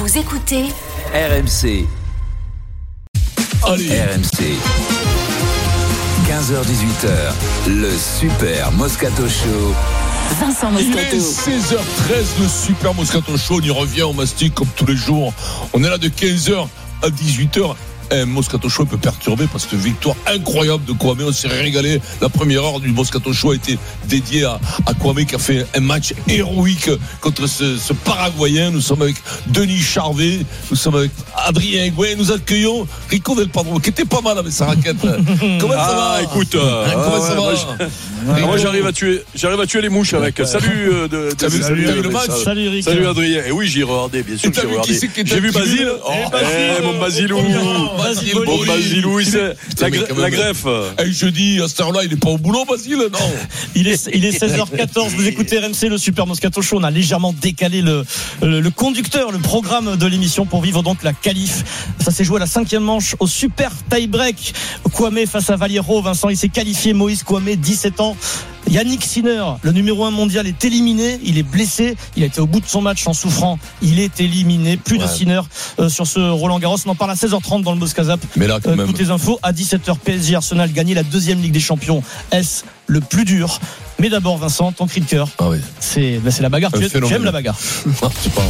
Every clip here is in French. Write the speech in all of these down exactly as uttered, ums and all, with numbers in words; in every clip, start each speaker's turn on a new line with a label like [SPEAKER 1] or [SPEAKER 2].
[SPEAKER 1] Vous écoutez
[SPEAKER 2] R M C. Allez. R M C. quinze heures dix-huit heures, le Super Moscato Show.
[SPEAKER 1] Vincent Moscato.
[SPEAKER 3] Il est seize heures treize, le Super Moscato Show. On y revient, on mastique comme tous les jours. On est là de quinze heures à dix-huit heures. Un Moscato Show peut perturber parce que victoire incroyable de Kwame. On s'est régalé. La première heure du Moscato Show a été dédiée à, à Kwame qui a fait un match héroïque contre ce, ce Paraguayen. Nous sommes avec Denis Charvet, nous sommes avec Adrien Higuain. Nous accueillons Rico Del Padrone qui était pas mal avec sa raquette. Comment ça
[SPEAKER 4] ah,
[SPEAKER 3] va?
[SPEAKER 4] Écoute, euh,
[SPEAKER 3] comment
[SPEAKER 4] ah,
[SPEAKER 3] ça
[SPEAKER 4] ouais,
[SPEAKER 3] va
[SPEAKER 4] moi, je, moi j'arrive à tuer, j'arrive à tuer les mouches avec. Salut, euh, de, de,
[SPEAKER 3] t'as vu,
[SPEAKER 4] salut,
[SPEAKER 3] t'as vu le match?
[SPEAKER 4] Salut, Rico. Salut Adrien. Et oui, j'ai regardé, bien sûr, j'ai regardé. J'ai vu Basile. Oh, eh, mon Basilou. Mon Basilou, c'est la, la greffe.
[SPEAKER 3] Et jeudi, à cette heure-là, il n'est pas au boulot, Basile? Non.
[SPEAKER 5] Il est, il est seize heures quatorze. Vous écoutez R M C, le Super Moscato Show. On a légèrement décalé le, le, le conducteur, le programme de l'émission pour vivre donc la qualif. Ça s'est joué à la cinquième manche au super tie-break. Kwame face à Valero. Vincent, il s'est qualifié. Moïse Kwame, dix-sept ans. Yannick Sinner, le numéro un mondial, est éliminé. Il est blessé. Il a été au bout de son match en souffrant. Il est éliminé. Plus ouais. de Sinner euh, sur ce Roland Garros. On en parle à seize heures trente dans le Moscazap.
[SPEAKER 3] Mais là, quand euh, même.
[SPEAKER 5] Toutes les infos à dix-sept heures. P S G Arsenal gagné la deuxième Ligue des Champions. Est-ce le plus dur? Mais d'abord, Vincent, ton cri de cœur.
[SPEAKER 3] Ah oui.
[SPEAKER 5] C'est, ben c'est la bagarre. Tu, tu aimes la bagarre.
[SPEAKER 2] R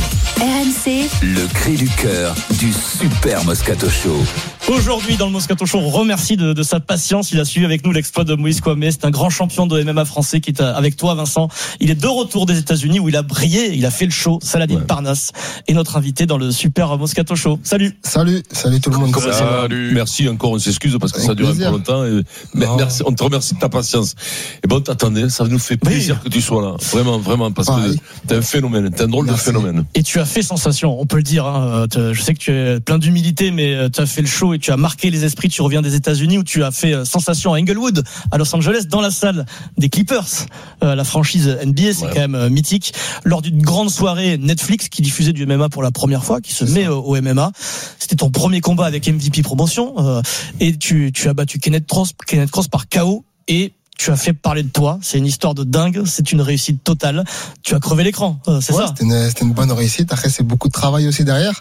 [SPEAKER 2] M C. Le cri du cœur du Super Moscato Show.
[SPEAKER 5] Aujourd'hui, dans le Moscato Show, on remercie de, de sa patience. Il a suivi avec nous l'exploit de Moïse Kwame. C'est un grand champion de M M A français qui est avec toi, Vincent. Il est de retour des États-Unis où il a brillé. Il a fait le show. Saladin ouais. Parnasse est notre invité dans le Super Moscato Show. Salut.
[SPEAKER 6] Salut. Salut tout le monde.
[SPEAKER 3] Salut. Salut. Merci encore. On s'excuse parce que avec ça dure plaisir. Un peu longtemps. Et merci. On te remercie de ta patience. Et bon, t'attendais. Ça nous fait plaisir oui. que tu sois là. Vraiment, vraiment, parce ah, que oui. t'es un phénomène. T'es un drôle merci. de phénomène.
[SPEAKER 5] Et tu as fait sensation. On peut le dire. Hein. Je sais que tu es plein d'humilité, mais tu as fait le show et tu as marqué les esprits. Tu reviens des États-Unis où tu as fait sensation à Inglewood, à Los Angeles, dans la salle des Clippers. Euh, la franchise N B A, c'est ouais. quand même euh, mythique. Lors d'une grande soirée Netflix qui diffusait du M M A pour la première fois, qui se met euh, au M M A. C'était ton premier combat avec M V P Promotion euh, et tu, tu as battu Kenneth Cross, Kenneth Cross par K O et tu as fait parler de toi. C'est une histoire de dingue. C'est une réussite totale. Tu as crevé l'écran. Euh, c'est
[SPEAKER 6] ouais,
[SPEAKER 5] ça.
[SPEAKER 6] C'était une, c'était une bonne réussite. Après, c'est beaucoup de travail aussi derrière.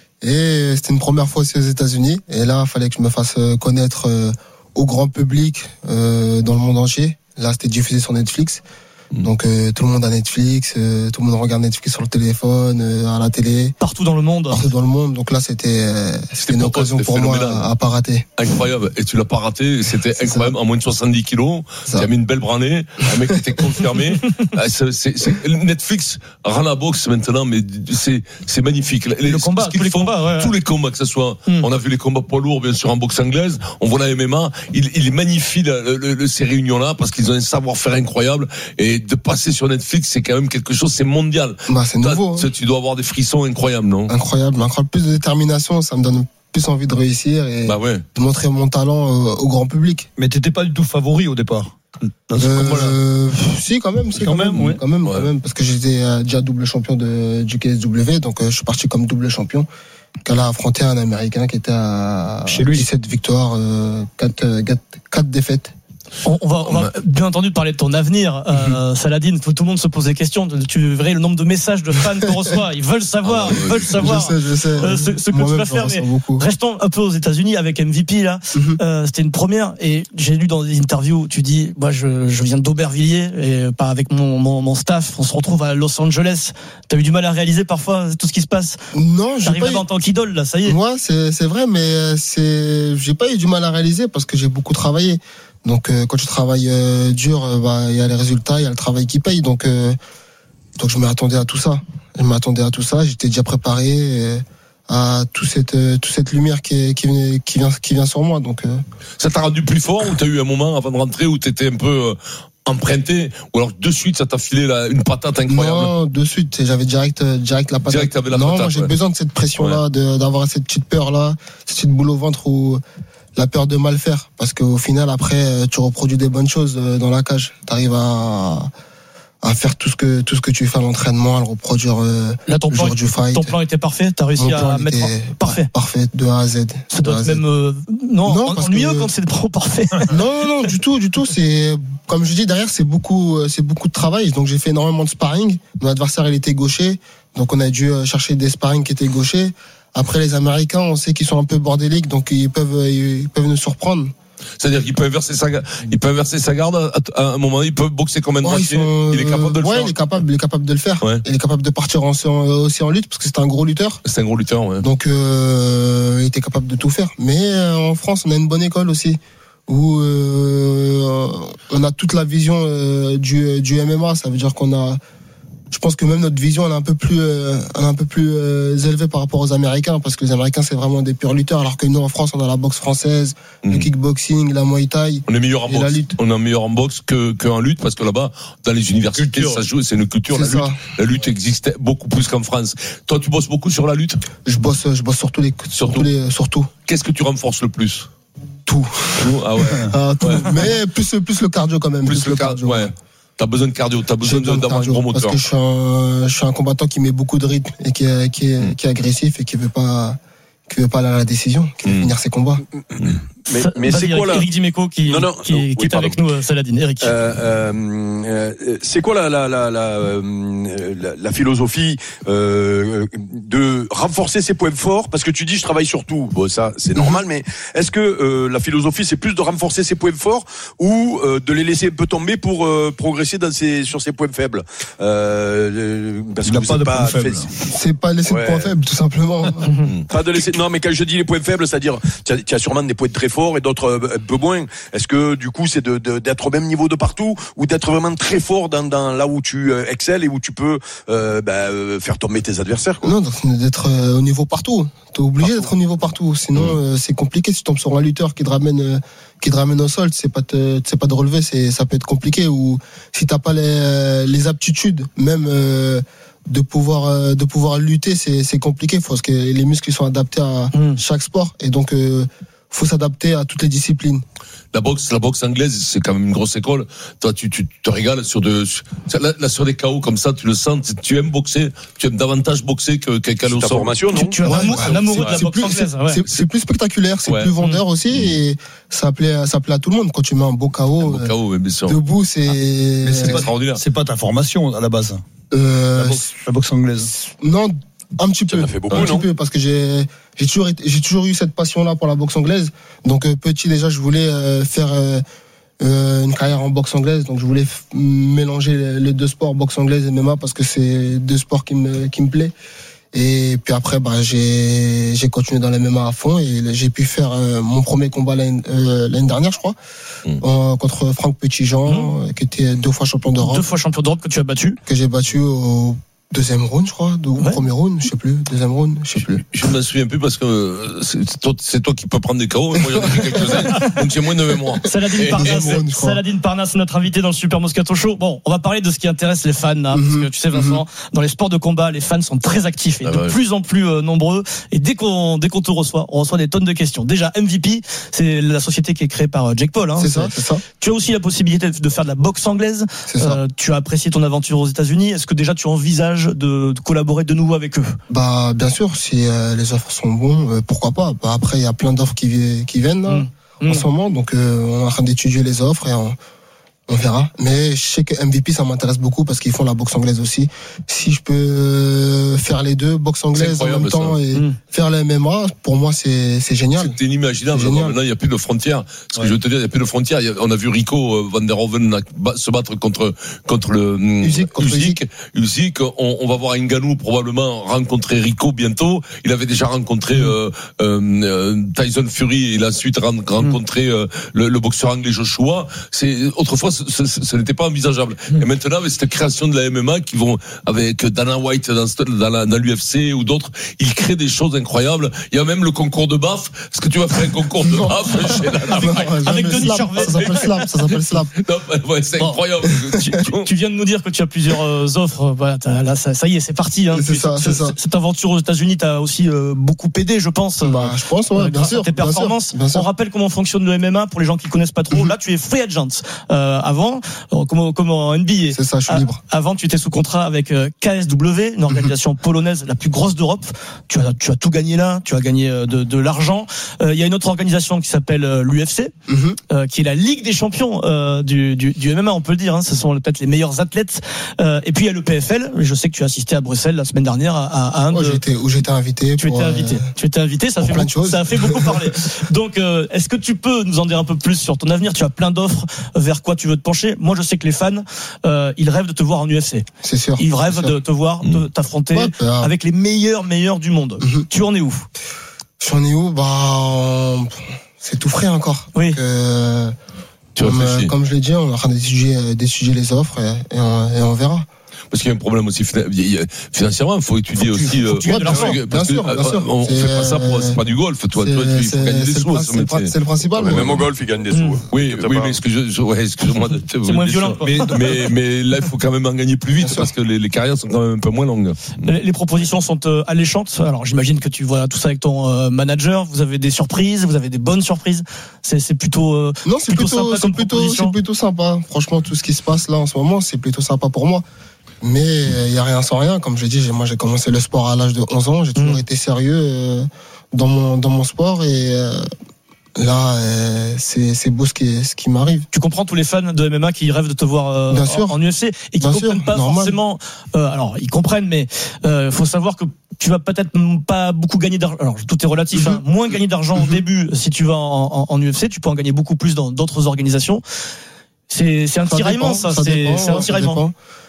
[SPEAKER 6] Et c'était une première fois aussi aux États-Unis. Et là, il fallait que je me fasse connaître euh, au grand public euh, dans le monde entier. Là, c'était diffusé sur Netflix. Donc euh, tout le monde a Netflix, euh, tout le monde regarde Netflix sur le téléphone, euh, à la télé.
[SPEAKER 5] Partout dans le monde.
[SPEAKER 6] Partout dans le monde. Donc là, c'était, euh, c'était, c'était une occasion pour moi à, à pas rater.
[SPEAKER 3] Incroyable. Et tu l'as pas raté. C'était c'est incroyable. Ça. En moins de soixante-dix kilos. Tu as mis une belle branlée. Un mec qui était confirmé. c'est, c'est, c'est, Netflix rend la boxe maintenant, mais c'est, c'est magnifique.
[SPEAKER 5] Les, le combat, tous les font, combats, ouais,
[SPEAKER 3] tous les combats, que ce soit, hmm. on a vu les combats poids lourds, bien sûr, en boxe anglaise. On voit la M M A. Il, il magnifie le, le, le, ces réunions-là parce qu'ils ont un savoir-faire incroyable. Et de passer sur Netflix, c'est quand même quelque chose, c'est mondial.
[SPEAKER 6] Bah, c'est nouveau.
[SPEAKER 3] Toi, hein. Tu dois avoir des frissons incroyables, non?
[SPEAKER 6] Incroyable, encore plus de détermination, ça me donne plus envie de réussir et
[SPEAKER 3] bah ouais.
[SPEAKER 6] de montrer mon talent au, au grand public.
[SPEAKER 7] Mais t'étais pas du tout favori au départ?
[SPEAKER 6] Dans ce euh, si, quand même, si,
[SPEAKER 7] quand, quand même,
[SPEAKER 6] même,
[SPEAKER 7] ouais.
[SPEAKER 6] quand même,
[SPEAKER 3] ouais.
[SPEAKER 6] quand même, parce que j'étais euh, déjà double champion de, du K S W, donc euh, je suis parti comme double champion. Qu'elle a affronté un Américain qui était à
[SPEAKER 7] chez lui.
[SPEAKER 6] dix-sept victoires, euh, quatre défaites.
[SPEAKER 5] On, on va, on va bien entendu parler de ton avenir, euh, Saladin. Tout le monde se pose des questions. Tu verrais le nombre de messages de fans qu'on reçoit. Ils veulent savoir, ils veulent savoir
[SPEAKER 6] je sais, je sais.
[SPEAKER 5] Euh, ce, ce que tu vas faire. Mais restons un peu aux États-Unis avec M V P là. Mm-hmm. Euh, c'était une première et j'ai lu dans des interviews. Tu dis, moi je, je viens d'Aubervilliers et pas avec mon, mon, mon staff. On se retrouve à Los Angeles. T'as eu du mal à réaliser parfois tout ce qui se passe?
[SPEAKER 6] Non, j'ai
[SPEAKER 5] T'arrives
[SPEAKER 6] pas eu...
[SPEAKER 5] en tant qu'idole là, ça y est.
[SPEAKER 6] Moi, c'est, c'est vrai, mais c'est, j'ai pas eu du mal à réaliser parce que j'ai beaucoup travaillé. Donc euh, quand tu travailles euh, dur, euh, bah il y a les résultats, il y a le travail qui paye. Donc euh, donc je m'attendais à tout ça. Je m'attendais à tout ça. J'étais déjà préparé euh, à toute cette euh, toute cette lumière qui qui vient qui vient qui vient sur moi. Donc euh...
[SPEAKER 3] ça t'a rendu plus fort ou t'as eu un moment avant de rentrer où t'étais un peu euh, emprunté ou alors de suite ça t'a filé la, une patate incroyable?
[SPEAKER 6] Non, de suite j'avais direct direct la patate.
[SPEAKER 3] Direct, t'avais la
[SPEAKER 6] non,
[SPEAKER 3] patate,
[SPEAKER 6] moi j'ai
[SPEAKER 3] ouais.
[SPEAKER 6] besoin de cette pression là, ouais. de, d'avoir cette petite peur là, cette petite boule au ventre où la peur de mal faire, parce qu'au final après tu reproduis des bonnes choses dans la cage, t'arrives à à faire tout ce que tout ce que tu fais à l'entraînement, à le reproduire euh,
[SPEAKER 5] là, ton
[SPEAKER 6] le
[SPEAKER 5] plan,
[SPEAKER 6] jour du fight.
[SPEAKER 5] Ton plan était parfait, t'as réussi
[SPEAKER 6] Mon
[SPEAKER 5] à mettre en... parfait,
[SPEAKER 6] parfait de A à Z.
[SPEAKER 5] Ça doit être même euh... non,
[SPEAKER 6] non
[SPEAKER 5] ennuyeux
[SPEAKER 6] que...
[SPEAKER 5] quand c'est trop parfait.
[SPEAKER 6] Non, non, du tout, du tout. C'est comme je dis derrière, c'est beaucoup, c'est beaucoup de travail. Donc j'ai fait énormément de sparring. Mon adversaire il était gaucher, Donc on a dû chercher des sparring qui étaient gauchers. Après les Américains, on sait qu'ils sont un peu bordéliques, donc ils peuvent ils peuvent nous surprendre.
[SPEAKER 3] C'est-à-dire qu'il peut inverser sa, il peut inverser sa garde à, à un moment donné, il peut boxer comme un droitier.
[SPEAKER 6] Ouais,
[SPEAKER 3] il est capable de le
[SPEAKER 6] ouais,
[SPEAKER 3] faire.
[SPEAKER 6] il est capable, il est capable de le faire.
[SPEAKER 3] Ouais.
[SPEAKER 6] Il est capable de partir en, aussi en lutte parce que c'est un gros lutteur.
[SPEAKER 3] C'est un gros lutteur, ouais.
[SPEAKER 6] Donc euh, il était capable de tout faire. Mais euh, en France, on a une bonne école aussi où euh, on a toute la vision euh, du, du M M A. Ça veut dire qu'on a, je pense que même notre vision elle est un peu plus, euh, elle est un peu plus euh, élevée par rapport aux Américains, parce que les Américains c'est vraiment des purs lutteurs, alors que nous en France on a la boxe française, mmh. le kickboxing, la Muay Thai.
[SPEAKER 3] On est meilleur en boxe. On est meilleur en boxe que qu'en lutte, parce que là-bas dans les universités culture. Ça joue, c'est une culture. La lutte, la lutte existe beaucoup plus qu'en France. Toi tu bosses beaucoup sur la lutte.
[SPEAKER 6] Je bosse, je bosse sur tous les, sur tous les, surtout.
[SPEAKER 3] Qu'est-ce que tu renforces le plus?
[SPEAKER 6] Tout.
[SPEAKER 3] Tout. Ah ouais.
[SPEAKER 6] ah, tout. Ouais. Mais plus plus le cardio quand même.
[SPEAKER 3] Plus, plus le, le cardio. cardio ouais. T'as besoin de cardio, t'as besoin de, d'avoir un gros moteur.
[SPEAKER 6] Parce que je suis un, je suis un combattant qui met beaucoup de rythme et qui est, qui est, mmh. qui est agressif et qui veut pas, qui veut pas aller à la décision, qui veut mmh. finir ses combats.
[SPEAKER 4] Mmh. Mais, mais c'est quoi là?
[SPEAKER 5] Eric Dimeco qui, non, non, qui, non, qui oui, est avec nous, Saladin. Eric.
[SPEAKER 4] Euh, euh, c'est quoi la, la, la, la, la, la philosophie euh, de renforcer ses points forts? Parce que tu dis je travaille sur tout. Bon, ça c'est normal, mais est-ce que euh, la philosophie c'est plus de renforcer ses points forts ou euh, de les laisser un peu tomber pour euh, progresser dans ses, sur ses points faibles? euh, Parce
[SPEAKER 7] Il
[SPEAKER 4] que
[SPEAKER 7] n'y a pas de points faibles.
[SPEAKER 6] C'est pas laisser ouais. de points faibles, tout simplement.
[SPEAKER 4] Pas de laisser. Non, mais quand je dis les points faibles, c'est-à-dire tu as, tu as sûrement des points très fort et d'autres un peu moins. Est-ce que du coup c'est de, de, d'être au même niveau de partout ou d'être vraiment très fort dans, dans là où tu euh, excelles et où tu peux euh, bah, faire tomber tes adversaires, quoi?
[SPEAKER 6] Non, d'être euh, au niveau partout. T'es obligé partout. d'être au niveau partout. Sinon mmh. euh, c'est compliqué. Si tu tombes sur un lutteur qui te ramène euh, qui te ramène au sol, c'est pas te, c'est pas de relever, c'est ça peut être compliqué. Ou si t'as pas les les aptitudes, même euh, de pouvoir de pouvoir lutter, c'est c'est compliqué parce que les muscles sont adaptés à mmh. chaque sport et donc euh, faut s'adapter à toutes les disciplines.
[SPEAKER 3] La boxe, la boxe anglaise, c'est quand même une grosse école. Toi, tu, tu te régales sur de, là, là, sur des K O comme ça, tu le sens, tu aimes boxer, tu aimes davantage boxer que quelqu'un au
[SPEAKER 4] sol. formation, non?
[SPEAKER 5] Tu, tu es ouais, un amoureux de la boxe anglaise.
[SPEAKER 6] C'est, c'est, c'est plus spectaculaire, c'est ouais. plus vendeur aussi, mmh. et ça plaît, ça plaît à tout le monde quand tu mets un beau K O. Un beau K O,
[SPEAKER 3] euh, bien sûr.
[SPEAKER 6] Debout, c'est, ah,
[SPEAKER 7] mais c'est extraordinaire. C'est pas ta formation à la base.
[SPEAKER 6] Euh,
[SPEAKER 7] la, boxe, la boxe anglaise.
[SPEAKER 6] Non. Un petit peu,
[SPEAKER 4] fait beaucoup,
[SPEAKER 6] un petit peu, parce que j'ai j'ai toujours été, j'ai toujours eu cette passion-là pour la boxe anglaise. Donc euh, petit déjà, je voulais euh, faire euh, euh, une carrière en boxe anglaise. Donc je voulais f- mélanger les, les deux sports, boxe anglaise et M M A, parce que c'est deux sports qui me qui me plaît. Et puis après, bah j'ai j'ai continué dans les M M A à fond et j'ai pu faire euh, mon premier combat l'année, euh, l'année dernière, je crois, mmh. euh, contre Franck Petitjean, mmh. qui était deux fois champion d'Europe.
[SPEAKER 5] Deux fois champion d'Europe que tu as battu.
[SPEAKER 6] Que j'ai battu au deuxième round, je crois, ou ouais. premier round, je sais plus, deuxième round, je sais plus.
[SPEAKER 3] Je me souviens plus parce que c'est toi, c'est toi qui peux prendre des K O, moi j'en ai fait quelques-uns, donc j'ai moins de mémoire.
[SPEAKER 5] Saladin Parnasse, Saladin Parnasse, notre invité dans le Super Moscato Show. Bon, on va parler de ce qui intéresse les fans, hein, mm-hmm. parce que tu sais Vincent, mm-hmm. dans les sports de combat, les fans sont très actifs et ah de ouais. plus en plus euh, nombreux. Et dès qu'on dès qu'on te reçoit, on reçoit des tonnes de questions. Déjà M V P, c'est la société qui est créée par Jake Paul. Hein,
[SPEAKER 6] c'est, c'est ça, c'est ça.
[SPEAKER 5] Tu as aussi la possibilité de faire de la boxe anglaise.
[SPEAKER 6] C'est ça. Euh,
[SPEAKER 5] tu as apprécié ton aventure aux États-Unis. Est-ce que déjà tu envisages de, de collaborer de nouveau avec eux?
[SPEAKER 6] Bah bien sûr, si euh, les offres sont bonnes, euh, pourquoi pas. Bah, après il y a plein d'offres qui qui viennent là, mmh. en mmh. ce moment, donc euh, on est en train d'étudier les offres et on, on verra. Mais je sais que M V P ça m'intéresse beaucoup parce qu'ils font la boxe anglaise aussi. Si je peux faire les deux, boxe anglaise en même temps ça. et mmh. faire la M M A, pour moi c'est c'est génial.
[SPEAKER 3] C'est inimaginable. C'est génial. Maintenant il y a plus de frontières. Ce ouais. que je veux te dire, il y a plus de frontières. On a vu Rico van der Hoven se battre contre contre le Usyk. Usyk. On, on va voir Ngannou probablement rencontrer Rico bientôt. Il avait déjà rencontré mmh. euh, euh, Tyson Fury. Il a ensuite rencontré mmh. euh, le, le boxeur anglais Joshua. C'est autrefois ce, ce, ce n'était pas envisageable. Mmh. Et maintenant, avec cette création de la M M A qui vont avec Dana White dans, dans, la, dans l'U F C ou d'autres, ils créent des choses incroyables. Il y a même le concours de baf. Est-ce que tu vas faire un concours de baf chez Dana White
[SPEAKER 5] avec Denis Charvet?
[SPEAKER 6] Ça s'appelle slap. Ça s'appelle slap.
[SPEAKER 3] Non, ouais, c'est bon. Incroyable.
[SPEAKER 5] tu, tu, tu viens de nous dire que tu as plusieurs euh, offres. Voilà, là, ça, ça y est, c'est parti. Hein.
[SPEAKER 6] C'est ça, c'est ça.
[SPEAKER 5] Cette aventure aux États-Unis t'a aussi euh, beaucoup aidé, je pense.
[SPEAKER 6] Bah, je pense, ouais, euh, bien sûr.
[SPEAKER 5] Tes performances.
[SPEAKER 6] Bien sûr, bien sûr.
[SPEAKER 5] On rappelle comment fonctionne le M M A pour les gens qui connaissent pas trop. Mmh. Là, tu es free agent. Euh, avant, comme, comme en N B A.
[SPEAKER 6] C'est ça, je suis libre.
[SPEAKER 5] Avant, tu étais sous contrat avec K S W, une organisation polonaise la plus grosse d'Europe. Tu as, tu as tout gagné là, tu as gagné de, de l'argent. Euh, il y a une autre organisation qui s'appelle l'U F C, mm-hmm. euh, qui est la Ligue des champions euh, du, du, du M M A, on peut le dire. Hein, ce sont peut-être les meilleurs athlètes. Euh, et puis il y a le P F L. Je sais que tu as assisté à Bruxelles la semaine dernière à, à un
[SPEAKER 6] oh,
[SPEAKER 5] de...
[SPEAKER 6] j'étais, où j'étais invité.
[SPEAKER 5] Tu
[SPEAKER 6] pour,
[SPEAKER 5] étais invité. Euh, tu étais invité. Ça fait beaucoup, ça a fait beaucoup parler. Donc, euh, est-ce que tu peux nous en dire un peu plus sur ton avenir? Tu as plein d'offres. Vers quoi tu veux te pencher? Moi, je sais que les fans, euh, ils rêvent de te voir en U F C.
[SPEAKER 6] C'est sûr.
[SPEAKER 5] Ils rêvent de te voir, de t'affronter ouais, bah, avec les meilleurs, meilleurs du monde. Mm-hmm. Tu en es où?
[SPEAKER 6] J'en ai où? Bah, c'est tout frais encore.
[SPEAKER 5] Oui.
[SPEAKER 6] Donc, euh, comme, euh, comme je l'ai dit, on est en train d'étudier, d'étudier les offres et, et, on, et on verra.
[SPEAKER 3] Parce qu'il y a un problème aussi financièrement, il faut étudier faut aussi.
[SPEAKER 5] Faut euh,
[SPEAKER 6] parce que, bien sûr, bien sûr.
[SPEAKER 3] On fait pas ça pour, c'est pas du golf, toi, toi, tu faut gagner des sous.
[SPEAKER 6] C'est, c'est, c'est le principal.
[SPEAKER 4] Mais même au golf, il gagne des sous.
[SPEAKER 3] Mmh. Oui, oui, mais excuse, ouais, excuse-moi. De,
[SPEAKER 5] c'est moins violent.
[SPEAKER 3] Mais, mais, mais là, il faut quand même en gagner plus vite parce que les, les carrières sont quand même un peu moins longues.
[SPEAKER 5] Les, les propositions sont euh, alléchantes. Alors, j'imagine que tu vois tout ça avec ton euh, manager. Vous avez des surprises, vous avez des bonnes surprises. C'est, c'est plutôt. Euh,
[SPEAKER 6] non, c'est plutôt, plutôt sympa. C'est plutôt, c'est plutôt sympa. Franchement, tout ce qui se passe là en ce moment, c'est plutôt sympa pour moi. Mais il euh, y a rien sans rien, comme je dis. Moi, j'ai commencé le sport à l'âge de onze ans. J'ai toujours mmh. été sérieux euh, dans mon dans mon sport et euh, là, euh, c'est c'est beau ce qui ce qui m'arrive.
[SPEAKER 5] Tu comprends tous les fans de M M A qui rêvent de te voir euh,
[SPEAKER 6] Bien
[SPEAKER 5] en,
[SPEAKER 6] sûr.
[SPEAKER 5] en U F C et qui
[SPEAKER 6] Bien
[SPEAKER 5] comprennent
[SPEAKER 6] sûr,
[SPEAKER 5] pas
[SPEAKER 6] normal.
[SPEAKER 5] forcément. Euh, alors, ils comprennent, mais il euh, faut savoir que tu vas peut-être pas beaucoup gagner d'argent. Alors, tout est relatif. Mm-hmm. Hein. Moins gagner d'argent mm-hmm. au début si tu vas en, en, en U F C. Tu peux en gagner beaucoup plus dans d'autres organisations. C'est c'est un
[SPEAKER 6] ça
[SPEAKER 5] tiraillement,
[SPEAKER 6] dépend,
[SPEAKER 5] ça.
[SPEAKER 6] ça
[SPEAKER 5] c'est
[SPEAKER 6] dépend,
[SPEAKER 5] c'est un tiraillement.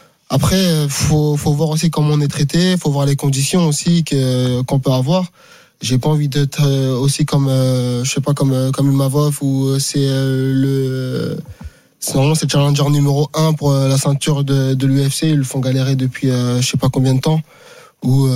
[SPEAKER 6] Après, faut faut voir aussi comment on est traité, faut voir les conditions aussi que qu'on peut avoir. J'ai pas envie d'être aussi comme euh, je sais pas comme comme Imavov où c'est euh, le c'est vraiment c'est le challenger numéro un pour la ceinture de de l'U F C, ils le font galérer depuis euh, je sais pas combien de temps ou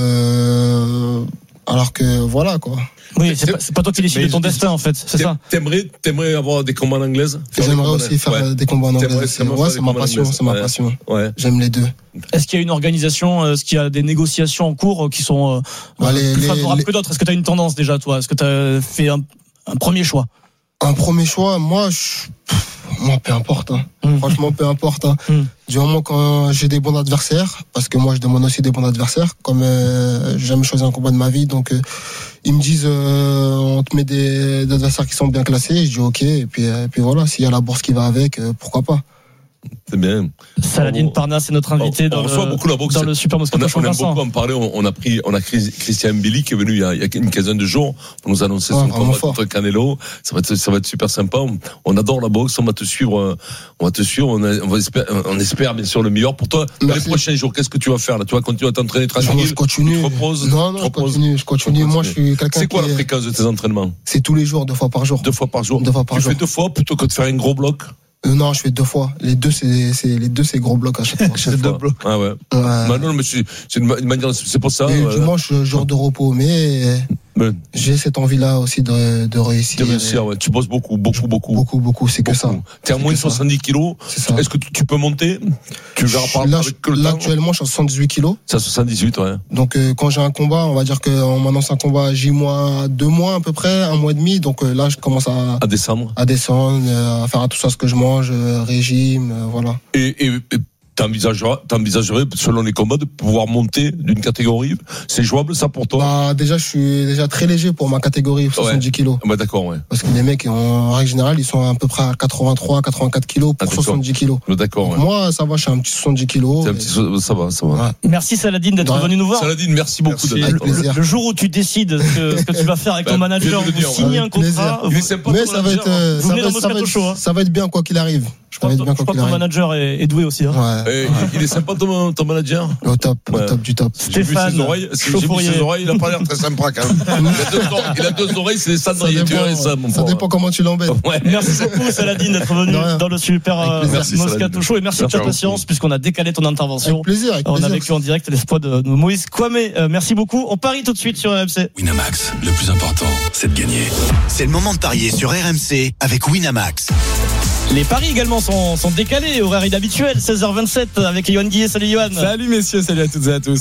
[SPEAKER 6] euh, alors que voilà quoi.
[SPEAKER 5] Oui, c'est, c'est, pas, c'est pas toi qui décides de ton destin en fait, c'est ça.
[SPEAKER 3] T'aimerais, t'aimerais avoir des combats en anglaise?
[SPEAKER 6] J'aimerais aussi faire ouais. des combats en anglaise. C'est, ouais, c'est ma passion, c'est ma ouais. passion. Ouais. J'aime les deux.
[SPEAKER 5] Est-ce qu'il y a une organisation, est-ce qu'il y a des négociations en cours qui sont euh, bah, les, plus favorables les, que d'autres? Est-ce que tu as une tendance déjà, toi? Est-ce que tu as fait un, un premier choix?
[SPEAKER 6] Un premier choix, moi, je... moi, peu importe. Hein. Mmh. Franchement, peu importe. Hein. Mmh. Du moment quand j'ai des bons adversaires, parce que moi, je demande aussi des bons adversaires, comme euh, j'ai jamais choisi un combat de ma vie, donc euh, ils me disent, euh, on te met des, des adversaires qui sont bien classés, je dis ok, et puis, et puis voilà, s'il y a la bourse qui va avec, euh, pourquoi pas.
[SPEAKER 3] C'est bien.
[SPEAKER 5] Saladin Parnasse est notre invité on, on dans, le, beaucoup la boxe. Dans le Super Moscato Show.
[SPEAKER 3] On a, on a beaucoup en parlé. On, on a pris, on a Christian Mbili qui est venu il y a, il y a une quinzaine de jours pour nous annoncer ouais, son combat contre Canelo. Ça va être, ça va être super sympa. On, on adore la boxe. On va te suivre. On va te suivre. On, a, on, va espérer, on espère bien sûr le meilleur pour toi. Dans les prochains jours, qu'est-ce que tu vas faire là? Tu vas continuer à t'entraîner tranquille?
[SPEAKER 6] Je continue.
[SPEAKER 3] Tu te reposes?
[SPEAKER 6] Non, non, je continue. Je continue. Moi, je suis quelqu'un.
[SPEAKER 3] C'est quoi la fréquence de tes entraînements?
[SPEAKER 6] C'est tous les jours, deux fois par jour.
[SPEAKER 3] Deux fois par jour.
[SPEAKER 6] Deux fois par
[SPEAKER 3] tu
[SPEAKER 6] jour.
[SPEAKER 3] fais deux fois plutôt que de faire un gros bloc?
[SPEAKER 6] Euh, non, je fais deux fois. Les deux, c'est, c'est les deux, c'est gros blocs à chaque fois.
[SPEAKER 3] C'est deux blocs. Ah ouais. ouais. Bah non, mais c'est, c'est une manière, c'est pour ça.
[SPEAKER 6] Et
[SPEAKER 3] euh,
[SPEAKER 6] dimanche, jour de repos, mais ben. j'ai cette envie-là aussi de, de réussir.
[SPEAKER 3] De réussir, ouais. Tu bosses beaucoup, beaucoup, beaucoup.
[SPEAKER 6] Beaucoup, beaucoup, c'est beaucoup. Que ça.
[SPEAKER 3] T'es à moins de soixante-dix kilos. C'est ça. Est-ce que tu, tu peux monter? Tu verras par
[SPEAKER 6] là,
[SPEAKER 3] avec le
[SPEAKER 6] là
[SPEAKER 3] temps.
[SPEAKER 6] Actuellement, je suis à soixante-dix kilos.
[SPEAKER 3] C'est à soixante-dix-huit, ouais.
[SPEAKER 6] Donc, euh, quand j'ai un combat, on va dire qu'on m'annonce un combat J mois, deux mois à peu près, un mois et demi. Donc euh, là, je commence à,
[SPEAKER 3] à descendre.
[SPEAKER 6] À descendre, euh, à faire tout ça ce que je mange, euh, régime, euh, voilà.
[SPEAKER 3] Et, et, et t'envisagerais, t'envisagerais, selon les combats, de pouvoir monter d'une catégorie? C'est jouable, ça, pour toi?
[SPEAKER 6] Bah, déjà, je suis déjà très léger pour ma catégorie, soixante-dix
[SPEAKER 3] ouais.
[SPEAKER 6] kilos.
[SPEAKER 3] Bah, d'accord, ouais.
[SPEAKER 6] Parce que les mecs, en règle générale, ils sont à peu près à quatre-vingt-trois, quatre-vingt-quatre kilos pour ah, soixante-dix kilos.
[SPEAKER 3] Bah, d'accord, ouais.
[SPEAKER 6] Moi, ça va, je suis un petit soixante-dix kilos.
[SPEAKER 3] C'est un petit, ça va, ça va. Ouais.
[SPEAKER 5] Merci, Saladin, d'être ouais. venu nous voir.
[SPEAKER 3] Saladin, merci beaucoup.
[SPEAKER 6] Merci, avec plaisir.
[SPEAKER 5] Le, le jour où tu décides ce que, que tu vas faire avec bah, ton manager, vous dire, signez ouais. un contrat.
[SPEAKER 6] Vous, mais ça va être, euh, ça, va, ça, va être ça va être bien, quoi qu'il arrive.
[SPEAKER 5] Je crois que ton manager est doué aussi.
[SPEAKER 3] Il est sympa. Ton, ton manager
[SPEAKER 6] au top, ouais. au top du top.
[SPEAKER 5] Stéphane,
[SPEAKER 3] j'ai vu ses oreilles, j'ai vu ses oreilles, il a pas l'air très sympa quand même. Il a deux oreilles, c'est des cendriers.
[SPEAKER 6] Ça, dépend, ça dépend comment tu l'embêtes.
[SPEAKER 5] Ouais. Merci beaucoup Saladin d'être venu dans le Super euh, Moscato Show et merci, merci de ta patience puisqu'on a décalé ton intervention.
[SPEAKER 6] Avec plaisir. Avec
[SPEAKER 5] on
[SPEAKER 6] plaisir.
[SPEAKER 5] a vécu en direct l'espoir de Moïse Kwame. Euh, merci beaucoup. On parie tout de suite sur R M C.
[SPEAKER 2] Winamax, le plus important, c'est de gagner. C'est le moment de parier sur R M C avec Winamax.
[SPEAKER 5] Les paris également sont, sont décalés, horaire inhabituel, seize heures vingt-sept avec Yohan Guillet. Salut Yohan.
[SPEAKER 1] Salut messieurs, salut à toutes et à tous.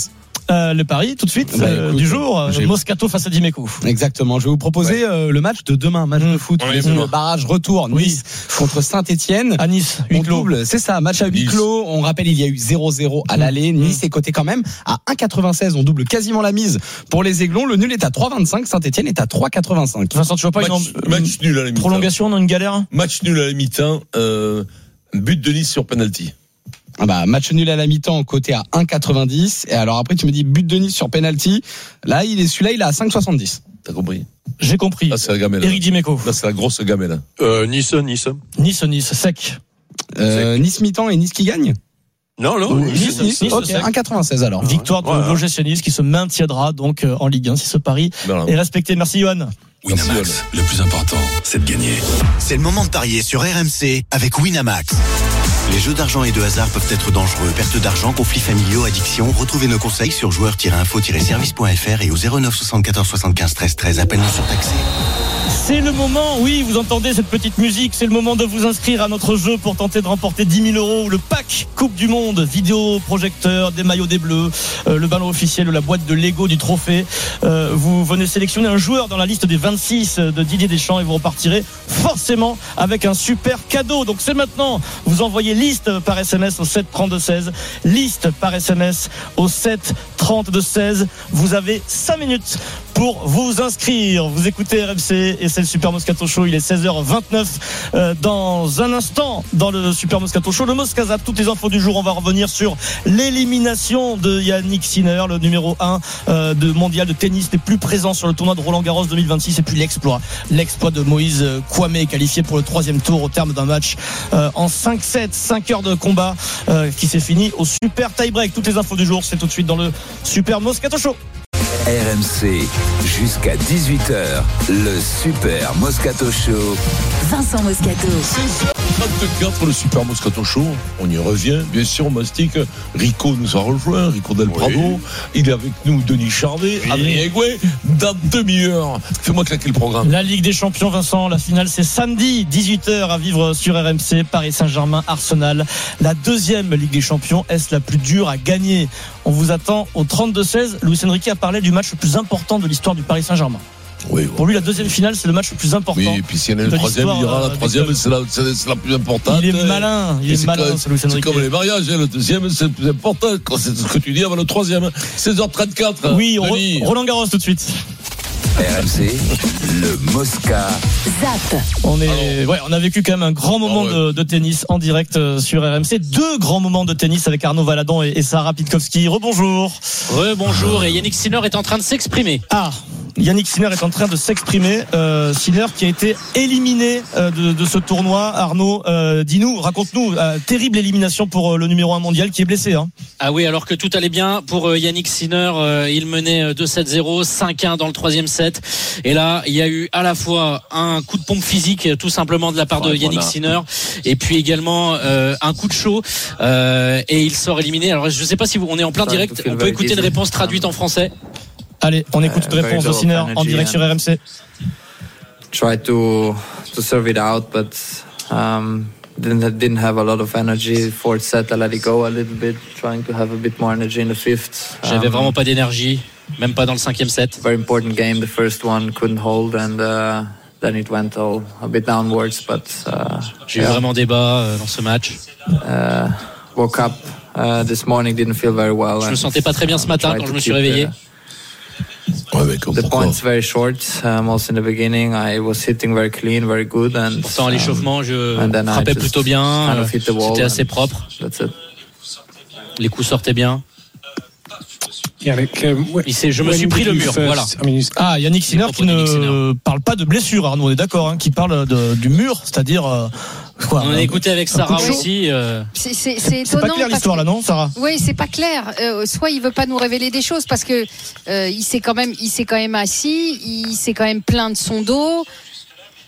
[SPEAKER 5] Euh, le pari tout de suite
[SPEAKER 1] Bah,
[SPEAKER 5] euh,
[SPEAKER 1] écoute,
[SPEAKER 5] du jour, euh,
[SPEAKER 1] j'ai-
[SPEAKER 5] Moscato face à Dimeco.
[SPEAKER 1] Exactement. Je vais vous proposer euh, le match de demain, match
[SPEAKER 5] Mmh.
[SPEAKER 1] de foot,
[SPEAKER 3] Ouais,
[SPEAKER 1] le
[SPEAKER 3] bon.
[SPEAKER 1] barrage retour
[SPEAKER 5] Oui.
[SPEAKER 1] Nice contre Saint-Etienne.
[SPEAKER 5] À Nice, huis
[SPEAKER 1] On
[SPEAKER 5] clos.
[SPEAKER 1] double, c'est ça, match à huis
[SPEAKER 3] Nice.
[SPEAKER 1] clos. On rappelle, il y a eu zéro zéro à l'aller. Nice est coté quand même à un virgule quatre-vingt-seize. On double quasiment la mise pour les Aiglons. Le nul est à trois virgule vingt-cinq. Saint-Etienne est à trois virgule quatre-vingt-cinq.
[SPEAKER 5] Vincent, tu vois pas
[SPEAKER 3] Match,
[SPEAKER 5] une, une
[SPEAKER 3] match nul à la mi-temps.
[SPEAKER 5] prolongation dans une galère?
[SPEAKER 3] Match nul à la mi-temps. Euh, but de Nice sur penalty.
[SPEAKER 1] Ah bah, match nul à la mi-temps, coté à un virgule quatre-vingt-dix. Et alors après, tu me dis but de Nice sur penalty. Là, il est celui-là, il est à cinq virgule soixante-dix.
[SPEAKER 3] T'as compris?
[SPEAKER 5] J'ai compris.
[SPEAKER 3] Là, c'est la gamelle.
[SPEAKER 5] Eric Dimeco.
[SPEAKER 3] Là, c'est la grosse gamelle.
[SPEAKER 4] Euh, Nice, Nice.
[SPEAKER 5] Nice, Nice, sec.
[SPEAKER 1] Euh, Nice mi-temps et Nice qui gagne.
[SPEAKER 4] Non, non.
[SPEAKER 5] Oui,
[SPEAKER 1] Nice, Nice.
[SPEAKER 5] Nice,
[SPEAKER 1] Ok,
[SPEAKER 5] sec.
[SPEAKER 1] un virgule quatre-vingt-seize alors.
[SPEAKER 5] Victoire de
[SPEAKER 4] Voilà.
[SPEAKER 5] Roger Nice qui se maintiendra donc euh, en Ligue un si ce pari
[SPEAKER 3] Voilà.
[SPEAKER 5] est respecté. Merci Johan.
[SPEAKER 2] Winamax, le plus important, c'est de gagner.
[SPEAKER 8] C'est le moment de parier sur R M C avec Winamax. Les jeux d'argent et de hasard peuvent être dangereux. Perte d'argent, conflits familiaux, addiction. Retrouvez nos conseils sur joueurs tiret info tiret service point f r et au zéro neuf soixante-quatorze soixante-quinze treize treize. Appel non surtaxé.
[SPEAKER 5] C'est le moment, oui, vous entendez cette petite musique, c'est le moment de vous inscrire à notre jeu pour tenter de remporter dix mille euros, le pack Coupe du Monde, vidéo, projecteur, des maillots des Bleus, euh, le ballon officiel, la boîte de Lego du trophée. Euh, vous venez sélectionner un joueur dans la liste des vingt-six de Didier Deschamps et vous repartirez forcément avec un super cadeau. Donc c'est maintenant, vous envoyez liste par S M S au sept trente-deux seize, liste par S M S au sept trente-deux seize. Vous avez cinq minutes pour vous inscrire. Vous écoutez R M C et c'est le Super Moscato Show. Il est seize heures vingt-neuf. Euh, dans un instant, dans le Super Moscato Show, le Moscazap, toutes les infos du jour. On va revenir sur l'élimination de Yannick Sinner, le numéro un euh, de mondial de tennis, n'est plus présent sur le tournoi de Roland-Garros deux mille vingt-six. Et puis l'exploit, l'exploit de Moïse Kouamé, qualifié pour le troisième tour au terme d'un match euh, en cinq sept, cinq heures de combat euh, qui s'est fini au super tie-break. Toutes les infos du jour, c'est tout de suite dans le Super Moscato Show.
[SPEAKER 2] R M C, jusqu'à dix-huit heures, le Super Moscato Show.
[SPEAKER 9] Vincent Moscato.
[SPEAKER 3] seize heures trente-quatre, le Super Moscato Show. On y revient. Bien sûr, on mastique. Rico nous a rejoint. Rico Del Prado.
[SPEAKER 4] Oui.
[SPEAKER 3] Il est avec nous, Denis Charvet.
[SPEAKER 5] Oui.
[SPEAKER 3] Adrien Egoué. Dans demi-heure. Fais-moi claquer le programme.
[SPEAKER 5] La Ligue des Champions, Vincent, la finale c'est samedi, dix-huit heures à vivre sur R M C, Paris Saint-Germain, Arsenal. La deuxième Ligue des Champions, est-ce la plus dure à gagner? On vous attend au trente-deux seize. Luis Enrique a parlé du match le plus important de l'histoire du Paris Saint-Germain.
[SPEAKER 3] Oui,
[SPEAKER 5] Pour lui, la deuxième finale, c'est le match le plus important.
[SPEAKER 3] oui, et puis s'il y en a une
[SPEAKER 5] de
[SPEAKER 3] troisième, il y
[SPEAKER 5] l'histoire,
[SPEAKER 3] aura
[SPEAKER 5] euh,
[SPEAKER 3] la
[SPEAKER 5] des
[SPEAKER 3] troisième,
[SPEAKER 5] clubs.
[SPEAKER 3] c'est la, c'est, c'est la plus importante.
[SPEAKER 5] Il est malin, il
[SPEAKER 3] Et
[SPEAKER 5] est
[SPEAKER 3] c'est
[SPEAKER 5] malin,
[SPEAKER 3] comme-
[SPEAKER 5] ce Luis
[SPEAKER 3] C'est
[SPEAKER 5] Enrique.
[SPEAKER 3] comme les mariages, hein, le deuxième, c'est le plus important. Quand c'est ce que tu dis avant le troisième. seize heures trente-quatre.
[SPEAKER 5] Oui,
[SPEAKER 3] Denis.
[SPEAKER 5] Ro- Roland Garros tout de suite.
[SPEAKER 2] R M C, le Mosca.
[SPEAKER 9] Zap.
[SPEAKER 5] On est, ouais, on a vécu quand même un grand moment
[SPEAKER 3] Ah ouais.
[SPEAKER 5] de, de tennis en direct euh, sur R M C. Deux grands moments de tennis avec Arnaud Valadon et, et Sarah Pitkowski. Rebonjour.
[SPEAKER 10] Rebonjour, et Yannick Sinner est en train de s'exprimer.
[SPEAKER 5] Ah, Yannick Sinner est en train de s'exprimer. Euh, Sinner qui a été éliminé euh, de, de ce tournoi. Arnaud, euh, dis-nous, raconte-nous, euh, terrible élimination pour euh, le numéro un mondial qui est blessé. Hein.
[SPEAKER 10] Ah oui, alors que tout allait bien pour euh, Yannick Sinner, euh, il menait deux sept zéro, cinq un dans le troisième set. Et là, il y a eu à la fois un coup de pompe physique, tout simplement de la part de
[SPEAKER 4] Ouais,
[SPEAKER 10] Yannick
[SPEAKER 4] voilà.
[SPEAKER 10] Sinner, et puis également euh, un coup de chaud, euh, et il sort éliminé. Alors je ne sais pas si vous, on est en plein direct, on peut écouter une réponse traduite en français.
[SPEAKER 5] Allez, on écoute une réponse de Sinner en direct sur R M C.
[SPEAKER 11] Tried to to serve it out, but um, didn't didn't have a lot of energy. Fourth set, I let it go a little bit, trying to have a bit more energy in the fifth.
[SPEAKER 10] J'avais
[SPEAKER 11] Um,
[SPEAKER 10] vraiment pas d'énergie, même pas dans le cinquième set.
[SPEAKER 11] very important game. The first one couldn't hold, and uh, then it went all a bit downwards. But uh,
[SPEAKER 10] J'ai eu
[SPEAKER 11] yeah,
[SPEAKER 10] vraiment débat euh, dans ce match.
[SPEAKER 11] uh, woke up uh, this morning, didn't feel very well.
[SPEAKER 10] Je me
[SPEAKER 11] and,
[SPEAKER 10] sentais pas très bien ce
[SPEAKER 11] um,
[SPEAKER 10] matin
[SPEAKER 11] tried
[SPEAKER 10] quand
[SPEAKER 11] to
[SPEAKER 10] je me suis
[SPEAKER 11] keep
[SPEAKER 10] réveillé.
[SPEAKER 11] the-
[SPEAKER 3] Ouais, mais comme
[SPEAKER 11] The
[SPEAKER 3] pourquoi
[SPEAKER 11] points very short. Um, also in the beginning, I was hitting very clean, very good, and
[SPEAKER 10] Pourtant à l'échauffement, je
[SPEAKER 11] and then I
[SPEAKER 10] frappais
[SPEAKER 11] just
[SPEAKER 10] plutôt bien,
[SPEAKER 11] kind
[SPEAKER 10] euh,
[SPEAKER 11] of hit the wall
[SPEAKER 10] c'était assez
[SPEAKER 11] and
[SPEAKER 10] propre,
[SPEAKER 11] That's it.
[SPEAKER 10] les coups sortaient bien. Il s'est- je me suis pris le mur, voilà.
[SPEAKER 5] Ah, Yannick Sinner
[SPEAKER 10] propos
[SPEAKER 5] qui
[SPEAKER 10] d'Yannick
[SPEAKER 5] ne parle pas de blessure, Arnaud, on est d'accord, hein, qui parle de, du mur, c'est-à-dire euh, quoi,
[SPEAKER 10] On a
[SPEAKER 5] un-
[SPEAKER 10] écouté avec
[SPEAKER 5] un coup
[SPEAKER 10] Sarah
[SPEAKER 5] de chaud.
[SPEAKER 10] aussi. euh,
[SPEAKER 9] C'est, c'est, c'est
[SPEAKER 5] C'est
[SPEAKER 9] étonnant.
[SPEAKER 5] pas clair
[SPEAKER 9] parce
[SPEAKER 5] l'histoire
[SPEAKER 9] que-
[SPEAKER 5] là, non, Sarah?
[SPEAKER 9] Oui, c'est pas clair. Euh, soit il veut pas nous révéler des choses parce que euh, il s'est quand même, il s'est quand même assis, il s'est quand même plaint de son dos.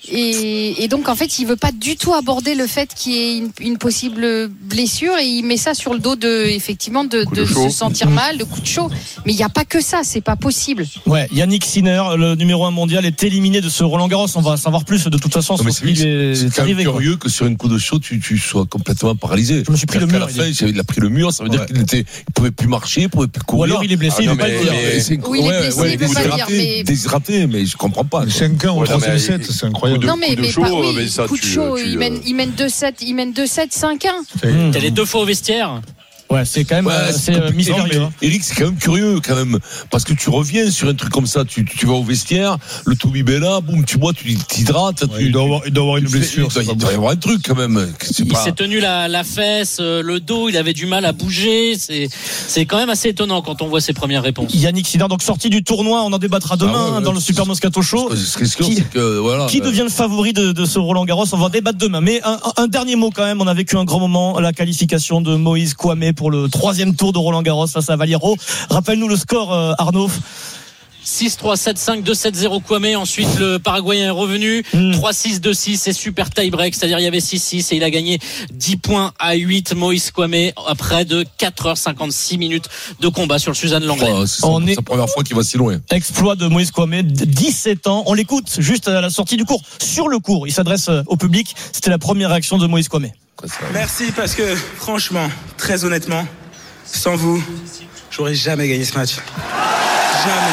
[SPEAKER 9] Et, et donc en fait, il veut pas du tout aborder le fait qu'il y ait une, une possible blessure et il met ça sur le dos de effectivement de, de, de se sentir mal, de coup de chaud. Mais il n'y a pas que ça, c'est pas possible.
[SPEAKER 5] Ouais, Yannick Sinner, le numéro un mondial, est éliminé de ce Roland-Garros. On va savoir plus de toute façon.
[SPEAKER 3] Non,
[SPEAKER 5] sur ce qui est,
[SPEAKER 3] c'est quand
[SPEAKER 5] arrivé,
[SPEAKER 3] même curieux
[SPEAKER 5] quoi.
[SPEAKER 3] que sur une coup de chaud, tu, tu sois complètement paralysé.
[SPEAKER 5] Je me suis pris le
[SPEAKER 3] mur. À
[SPEAKER 5] mur.
[SPEAKER 3] la fin, il a pris le mur, ça veut dire ouais. qu'il était, il pouvait plus marcher, il pouvait plus courir.
[SPEAKER 5] Ou alors il est blessé, ah, il
[SPEAKER 3] non,
[SPEAKER 5] veut pas le dire.
[SPEAKER 3] Mais, c'est,
[SPEAKER 9] oui, il est blessé,
[SPEAKER 3] ouais,
[SPEAKER 9] il veut pas le dire. Mais...
[SPEAKER 3] Déshydraté, mais je comprends pas.
[SPEAKER 7] cinq ans au troisième set, c'est incroyable.
[SPEAKER 9] Non, mais, mais
[SPEAKER 4] chaud,
[SPEAKER 9] pas, oui,
[SPEAKER 4] mais ça,
[SPEAKER 9] coup de
[SPEAKER 4] tu,
[SPEAKER 9] chaud,
[SPEAKER 4] tu,
[SPEAKER 9] il mène, il mène deux sept, il mène deux sept, cinq un.
[SPEAKER 10] Mmh. T'as les deux fois au vestiaire.
[SPEAKER 5] Ouais, c'est quand même
[SPEAKER 3] ouais,
[SPEAKER 5] euh,
[SPEAKER 3] c'est
[SPEAKER 5] c'est mystérieux.
[SPEAKER 3] Hein. Eric, c'est quand même curieux quand même parce que tu reviens sur un truc comme ça, tu, tu vas au vestiaire, le Toubib est là, boum, tu bois, tu t'hydrates.
[SPEAKER 7] Ouais,
[SPEAKER 3] tu,
[SPEAKER 7] il, doit avoir, il doit avoir une blessure.
[SPEAKER 3] Il doit, il doit y avoir un truc quand même.
[SPEAKER 10] C'est il pas... s'est tenu la, la fesse, le dos, il avait du mal à bouger. C'est, c'est quand même assez étonnant quand on voit ses premières réponses.
[SPEAKER 5] Yannick Sinner, donc sorti du tournoi, on en débattra demain ah ouais, ouais, dans le Super Moscato Show.
[SPEAKER 3] Ce qui est sûr, c'est que voilà.
[SPEAKER 5] Qui devient le favori de, de ce Roland Garros? On va débattre demain. Mais un, un dernier mot quand même. On a vécu un grand moment, la qualification de Moïse Kouamé pour le troisième tour de Roland Garros face à Valero. Rappelle-nous le score, euh, Arnaud.
[SPEAKER 10] six trois, sept cinq, deux sept zéro Kouamé. Ensuite, le Paraguayen est revenu. Mm. trois six, deux six. C'est super tie-break. C'est-à-dire, il y avait six six et il a gagné dix points à huit. Moïse Kouamé, après de quatre heures cinquante-six minutes de combat sur le Suzanne Lenglen.
[SPEAKER 3] Oh, c'est son, est... sa première fois qu'il va si loin.
[SPEAKER 5] Exploit de Moïse Kouamé, dix-sept ans. On l'écoute juste à la sortie du cours. Sur le cours, il s'adresse au public. C'était la première réaction de Moïse Kouamé.
[SPEAKER 12] Merci parce que, franchement, très honnêtement, sans vous, j'aurais jamais gagné ce match. Jamais.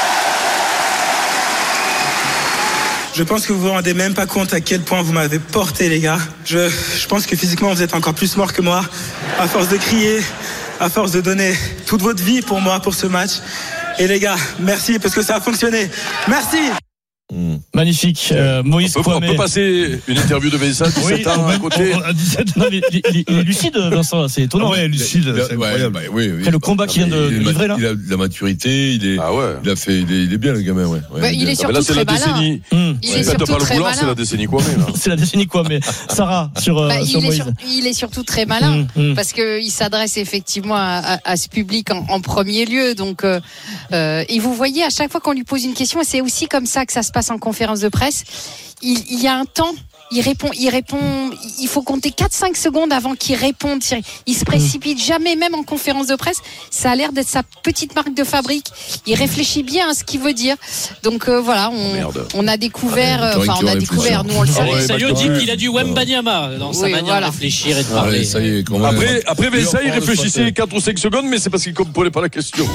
[SPEAKER 12] Je pense que vous vous rendez même pas compte à quel point vous m'avez porté, les gars. Je, je pense que physiquement, vous êtes encore plus morts que moi. À force de crier, à force de donner toute votre vie pour moi, pour ce match. Et les gars, merci parce que ça a fonctionné. Merci.
[SPEAKER 5] Mmh. Magnifique, euh, Moïse
[SPEAKER 4] on peut,
[SPEAKER 5] Kouamé.
[SPEAKER 4] On peut passer une interview de Vincent, dix-sept oui, ans à côté.
[SPEAKER 5] On, on, dix-sept, non, mais il, il, il est lucide, Vincent, c'est étonnant.
[SPEAKER 7] Ah ouais, lucide,
[SPEAKER 3] il a,
[SPEAKER 7] c'est incroyable.
[SPEAKER 3] Ouais, oui, oui.
[SPEAKER 5] Après le combat qu'il vient de, de livrer là.
[SPEAKER 3] Il a de la maturité, il est,
[SPEAKER 4] ah ouais.
[SPEAKER 3] il a fait, il est, il est bien le gamin, ouais. ouais
[SPEAKER 9] bah, il, il est surtout là, c'est
[SPEAKER 4] très
[SPEAKER 9] la décennie.
[SPEAKER 4] Mmh.
[SPEAKER 9] Il ouais. est surtout pas très malin.
[SPEAKER 4] C'est la décennie Kouamé.
[SPEAKER 5] C'est la décennie Kouamé. Sarah sur,
[SPEAKER 9] bah,
[SPEAKER 5] sur
[SPEAKER 9] il
[SPEAKER 5] Moïse.
[SPEAKER 9] Est sur, il est surtout très malin mmh, mmh. parce que il s'adresse effectivement à, à, à ce public en, en premier lieu. Donc, euh, euh, et vous voyez à chaque fois qu'on lui pose une question, et c'est aussi comme ça que ça se passe en conférence de presse. Il, il y a un temps, il répond, il répond, il faut compter quatre cinq secondes avant qu'il réponde. Il se précipite jamais, même en conférence de presse. Ça a l'air d'être sa petite marque de fabrique. Il réfléchit bien à ce qu'il veut dire. Donc euh, voilà, on, oh on a découvert, ah, enfin on a découvert, nous on le savait.
[SPEAKER 10] Ah ouais, ça lui dit qu'il a du Wembanyama dans sa oui, manière
[SPEAKER 9] voilà.
[SPEAKER 10] de réfléchir et de parler.
[SPEAKER 3] Ah ouais, ça y est,
[SPEAKER 4] après, après Vincent, il réfléchissait quatre ou cinq secondes, mais c'est parce qu'il ne comprenait pas la question.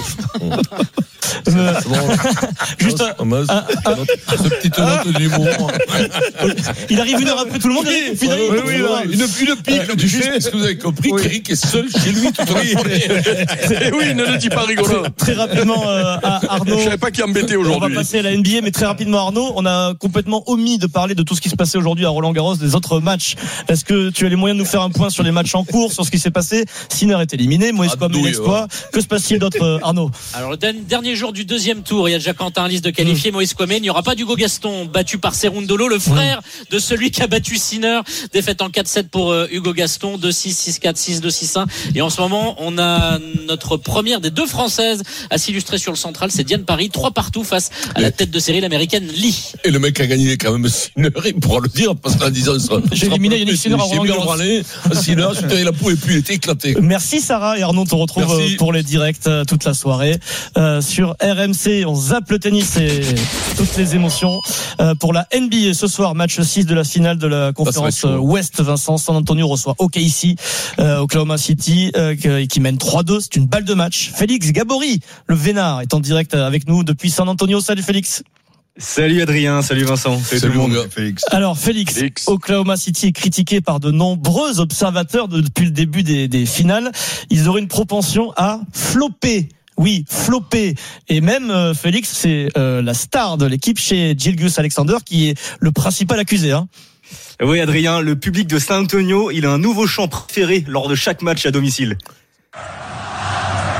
[SPEAKER 5] Euh, juste un, un, un, un,
[SPEAKER 3] ce petite note d'humour.
[SPEAKER 5] Il arrive une heure après tout le monde.
[SPEAKER 3] Oui, oui, oui, oui, oui, une, une pique euh, du fait. Est-ce que vous avez compris oui. qu'Eric est seul chez lui toute la journée?
[SPEAKER 4] Oui, ne le dis pas rigolant.
[SPEAKER 5] Très, très rapidement, euh, à Arnaud.
[SPEAKER 4] Je savais pas qui embêtait aujourd'hui.
[SPEAKER 5] On va passer à la N B A, mais très rapidement, Arnaud. On a complètement omis de parler de tout ce qui se passait aujourd'hui à Roland-Garros, des autres matchs. Est-ce que tu as les moyens de nous faire un point sur les matchs en cours, sur ce qui s'est passé? Sinner est éliminé, Moïse Kouamé l'exploit. Ouais. Que se passe-t-il d'autre, Arnaud?
[SPEAKER 10] Alors, le dernier jour du deuxième tour, il y a déjà Quentin Lys de qualifié, mmh. Moïse Kouamé. Il n'y aura pas d'Hugo Gaston, battu par Cerundolo, le frère mmh. de celui qui a battu Sinner. Défaite en quatre sept pour euh, Hugo Gaston, deux six, six quatre, six deux, six un. Et en ce moment, on a notre première des deux Françaises à s'illustrer sur le central, c'est Diane Paris, trois partout face à la tête de série l'américaine Lee.
[SPEAKER 3] Et le mec a gagné quand même Sinner, il pourra le dire, parce qu'en disant ça.
[SPEAKER 5] J'ai éliminé Yannick Sinner à Roland-Garros.
[SPEAKER 3] Sinner, il a pu et puis il était éclaté.
[SPEAKER 5] Merci Sarah et Arnaud, on te retrouve Merci. pour les directs euh, toute la soirée euh, sur R M C. On zappe le tennis et toutes les émotions euh, pour la N B A ce soir, match six de la finale de la conférence Ouest. Vincent, San Antonio reçoit O K C, euh, Oklahoma City, euh, qui mène trois deux. C'est une balle de match. Félix Gabory, le Vénard, est en direct avec nous depuis San Antonio. Salut Félix.
[SPEAKER 13] Salut Adrien, salut Vincent. Salut,
[SPEAKER 3] salut
[SPEAKER 13] tout le monde.
[SPEAKER 3] Gars. Félix.
[SPEAKER 5] Alors Félix, Félix, Oklahoma City est critiqué par de nombreux observateurs de, depuis le début des, des finales. Ils auraient une propension à flopper. Oui, flopper. Et même, euh, Félix, c'est euh, la star de l'équipe chez Gilgeous-Alexander qui est le principal accusé. Hein.
[SPEAKER 13] Oui, Adrien, le public de San Antonio, il a un nouveau chant préféré lors de chaque match à domicile.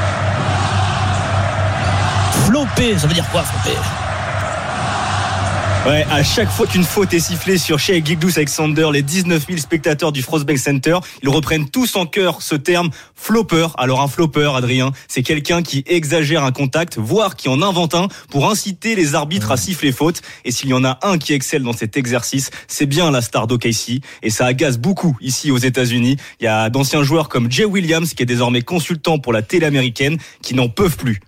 [SPEAKER 5] Flopper, ça veut dire quoi, flopper?
[SPEAKER 13] Ouais, à chaque fois qu'une faute est sifflée sur Shai Gilgeous-Alexander, les dix-neuf mille spectateurs du Frostbank Center, ils reprennent tous en cœur ce terme flopper. Alors un flopper, Adrien, c'est quelqu'un qui exagère un contact, voire qui en invente un pour inciter les arbitres à siffler faute. Et s'il y en a un qui excelle dans cet exercice, c'est bien la star d'O K C. Et ça agace beaucoup ici aux États-Unis. Il y a d'anciens joueurs comme Jay Williams, qui est désormais consultant pour la télé américaine, qui n'en peuvent plus.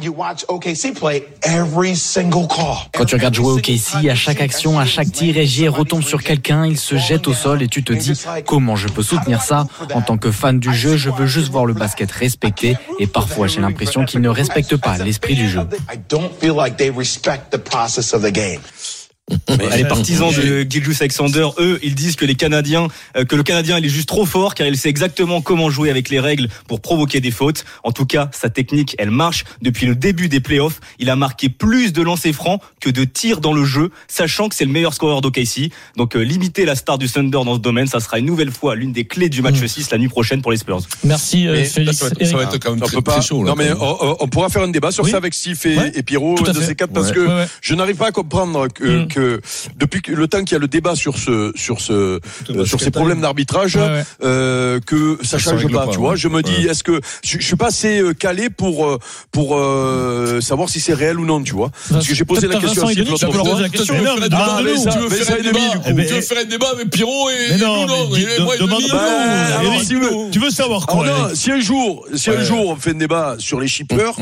[SPEAKER 14] Quand tu regardes jouer au K C, à chaque action, à chaque tir, Regier retombe sur quelqu'un, il se jette au sol et tu te dis comment je peux soutenir ça. En tant que fan du jeu, je veux juste voir le basket respecté et parfois j'ai l'impression qu'ils ne respectent pas l'esprit du jeu.
[SPEAKER 13] Mais les partisans de Gilgeous-Alexander, eux, ils disent que les Canadiens, euh, que le Canadien, il est juste trop fort car il sait exactement comment jouer avec les règles pour provoquer des fautes. En tout cas, sa technique, elle marche. Depuis le début des playoffs, il a marqué plus de lancers francs que de tirs dans le jeu, sachant que c'est le meilleur scoreur d'O K C. Donc, euh, limiter la star du Thunder dans ce domaine, ça sera une nouvelle fois l'une des clés du match mmh. six la nuit prochaine pour les Spurs.
[SPEAKER 5] Merci, euh, Félix.
[SPEAKER 3] Ça va, être, ça va être quand même très,
[SPEAKER 4] pas,
[SPEAKER 3] très chaud. Là,
[SPEAKER 4] non, mais on, on pourra faire un débat sur oui. ça avec Steve et, ouais. et Pierrot de ces quatre parce ouais. que ouais, ouais. je n'arrive pas à comprendre que, mmh. que depuis le temps qu'il y a le débat sur ce sur ce euh, sur ces problèmes d'arbitrage ouais, ouais. Euh, que ça, ça change pas, pas tu vois, je me dis ouais. est-ce que je, je suis pas assez calé pour pour euh, savoir si c'est réel ou non, tu vois, parce que j'ai posé la question aussi l'autre fois.
[SPEAKER 3] Tu veux faire un débat, tu veux faire un débat avec Pierrot et nous non,
[SPEAKER 7] tu veux savoir quoi?
[SPEAKER 4] Si un jour si un jour on fait un débat sur les shippers,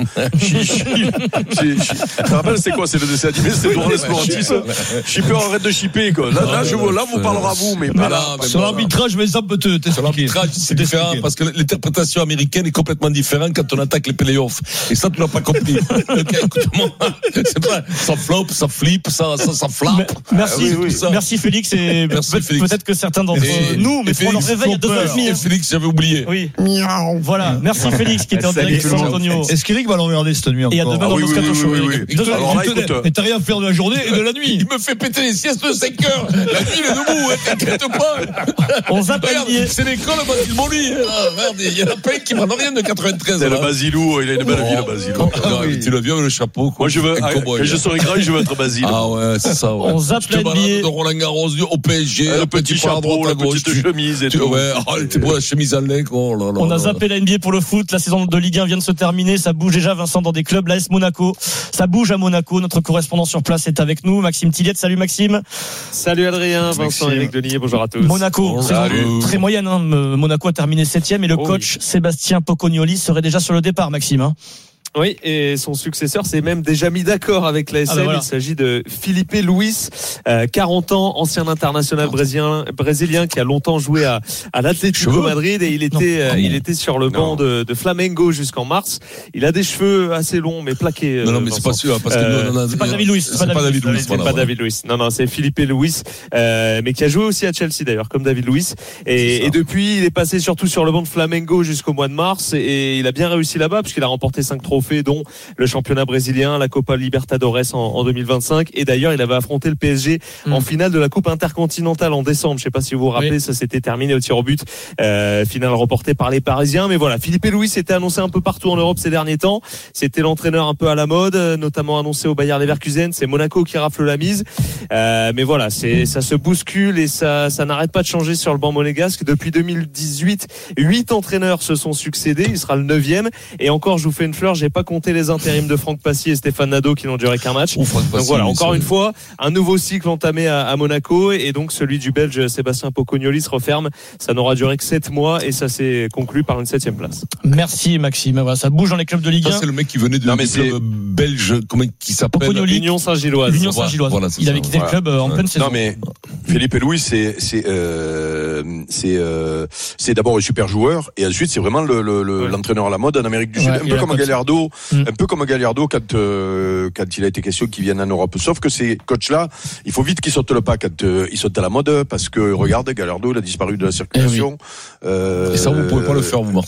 [SPEAKER 4] je te rappelle c'est quoi, c'est le dessin animé, c'est Dora l'Espérantis. Shipper, arrête de shipper, quoi. Là, là, je, là, vous parlera à vous, mais pas là.
[SPEAKER 7] Sur l'arbitrage, mais ça peut te, t'expliquer.
[SPEAKER 3] Sur l'arbitrage, c'est différent, parce que l'interprétation américaine est complètement différente quand on attaque les playoffs. Et ça, tu n'as pas compris. Okay, écoute-moi. C'est pas, ça flop, ça flip, ça, ça, ça flappe.
[SPEAKER 5] Merci, ah, oui, oui. Merci Félix, et merci peut- Félix. Peut-être que certains d'entre et, nous, mais on leur réveille à deux heures trente.
[SPEAKER 3] Et Félix, j'avais oublié.
[SPEAKER 5] Oui. Voilà. Merci Félix, qui était en direct de San Antonio.
[SPEAKER 7] Est-ce qu'Éric va l'emmerder cette nuit encore?
[SPEAKER 5] Et à demain dans Moscato Show.
[SPEAKER 7] Alors là, écoute. Et t'as rien à faire de la journée et de la nuit.
[SPEAKER 3] Il me fait péter les siestes de cinq heures. La nuit, il est debout, hein, t'inquiète pas.
[SPEAKER 5] On s'appelle.
[SPEAKER 3] C'est l'école Basile Moli. Il y en a pas qui prennent rien de quatre-vingt-treize.
[SPEAKER 4] C'est le Basilou, il a une belle vie, le Basilou.
[SPEAKER 3] Tu le viens avec le chapeau.
[SPEAKER 4] Moi, je veux, quand je serai grand, je veux être Basile.
[SPEAKER 3] Ah ouais, c'est ça, ouais.
[SPEAKER 5] On zappe
[SPEAKER 3] N B A. De Roland Garros, au P S G,
[SPEAKER 4] le petit chapeau, la petite chemise et tout.
[SPEAKER 3] Ouais, elle était beau, la chemise à lait, oh là là.
[SPEAKER 5] On a zappé la N B A pour le foot. La saison de Ligue un vient de se terminer. Ça bouge déjà, Vincent, dans des clubs. L'A S Monaco. Ça bouge à Monaco. Notre correspondant sur place est avec nous. Maxime Tilliette. Salut, Maxime.
[SPEAKER 15] Salut Adrien, Vincent, Éric Denis, bonjour à tous.
[SPEAKER 5] Monaco, oh, saison très moyenne. Hein. Monaco a terminé septième et le oh, coach oui. Sébastien Pocognoli serait déjà sur le départ, Maxime. Hein.
[SPEAKER 15] Oui, et son successeur s'est même déjà mis d'accord avec la S L. Ah ben voilà. Il s'agit de Felipe Luis, euh, quarante ans, ancien international brésilien, brésilien qui a longtemps joué à, à l'Atlético Madrid et il était, euh, il était sur le banc de, de Flamengo jusqu'en mars. Il a des cheveux assez longs mais plaqués.
[SPEAKER 3] Non, non, mais c'est pas sûr, parce que euh,
[SPEAKER 5] nous, on a, c'est pas David Luiz.
[SPEAKER 3] C'est pas David Luiz.
[SPEAKER 15] C'est pas David Luiz. Non, non, c'est Felipe Luis, euh, mais qui a joué aussi à Chelsea d'ailleurs, comme David Luiz. Et, et depuis, il est passé surtout sur le banc de Flamengo jusqu'au mois de mars et il a bien réussi là-bas puisqu'il a remporté cinq trophées, dont le championnat brésilien, la Copa Libertadores en, en deux mille vingt-cinq, et d'ailleurs il avait affronté le P S G mmh. en finale de la Coupe intercontinentale en décembre. Je ne sais pas si vous vous rappelez, oui. Ça s'était terminé au tir au but, euh, finale remportée par les Parisiens. Mais voilà, Felipe Luis s'était annoncé un peu partout en Europe ces derniers temps. C'était l'entraîneur un peu à la mode, notamment annoncé au Bayer Leverkusen. C'est Monaco qui rafle la mise. Euh, mais voilà, c'est, ça se bouscule et ça, ça n'arrête pas de changer sur le banc monégasque. Depuis deux mille dix-huit, huit entraîneurs se sont succédés. Il sera le neuvième. Et encore, je vous fais une fleur, j'ai pas compté les intérims de Franck Passy et Stéphane Nadeau qui n'ont duré qu'un match.
[SPEAKER 3] Ouf, donc
[SPEAKER 15] Passy, voilà, encore une fois, un nouveau cycle entamé à, à Monaco et donc celui du Belge Sébastien Pocognoli se referme. Ça n'aura duré que sept mois et ça s'est conclu par une septième place.
[SPEAKER 5] Merci Maxime. Voilà, ça bouge dans les clubs de Ligue un.
[SPEAKER 3] Ça, c'est le mec qui venait de
[SPEAKER 4] non, mais
[SPEAKER 3] du club belge, comment qui s'appelle
[SPEAKER 5] Pocognoli.
[SPEAKER 15] L'Union Saint-Gilloise.
[SPEAKER 5] L'Union Saint-Gilloise. Voilà, il avait quitté voilà. le club en
[SPEAKER 4] ouais.
[SPEAKER 5] pleine saison.
[SPEAKER 4] Non mais Felipe Luis, c'est c'est euh, c'est euh, c'est d'abord un super joueur et ensuite c'est vraiment le, le, le ouais. l'entraîneur à la mode en Amérique du Sud, ouais, un peu comme Gallardo, mmh. un peu comme Gallardo quand euh, quand il a été question qu'il vienne en Europe. Sauf que ces coachs-là, il faut vite qu'ils sautent le pas quand euh, ils sautent à la mode parce que regarde, Gallardo il a disparu de la circulation.
[SPEAKER 3] Eh oui. euh, et ça vous pouvez pas le faire vous Marseille.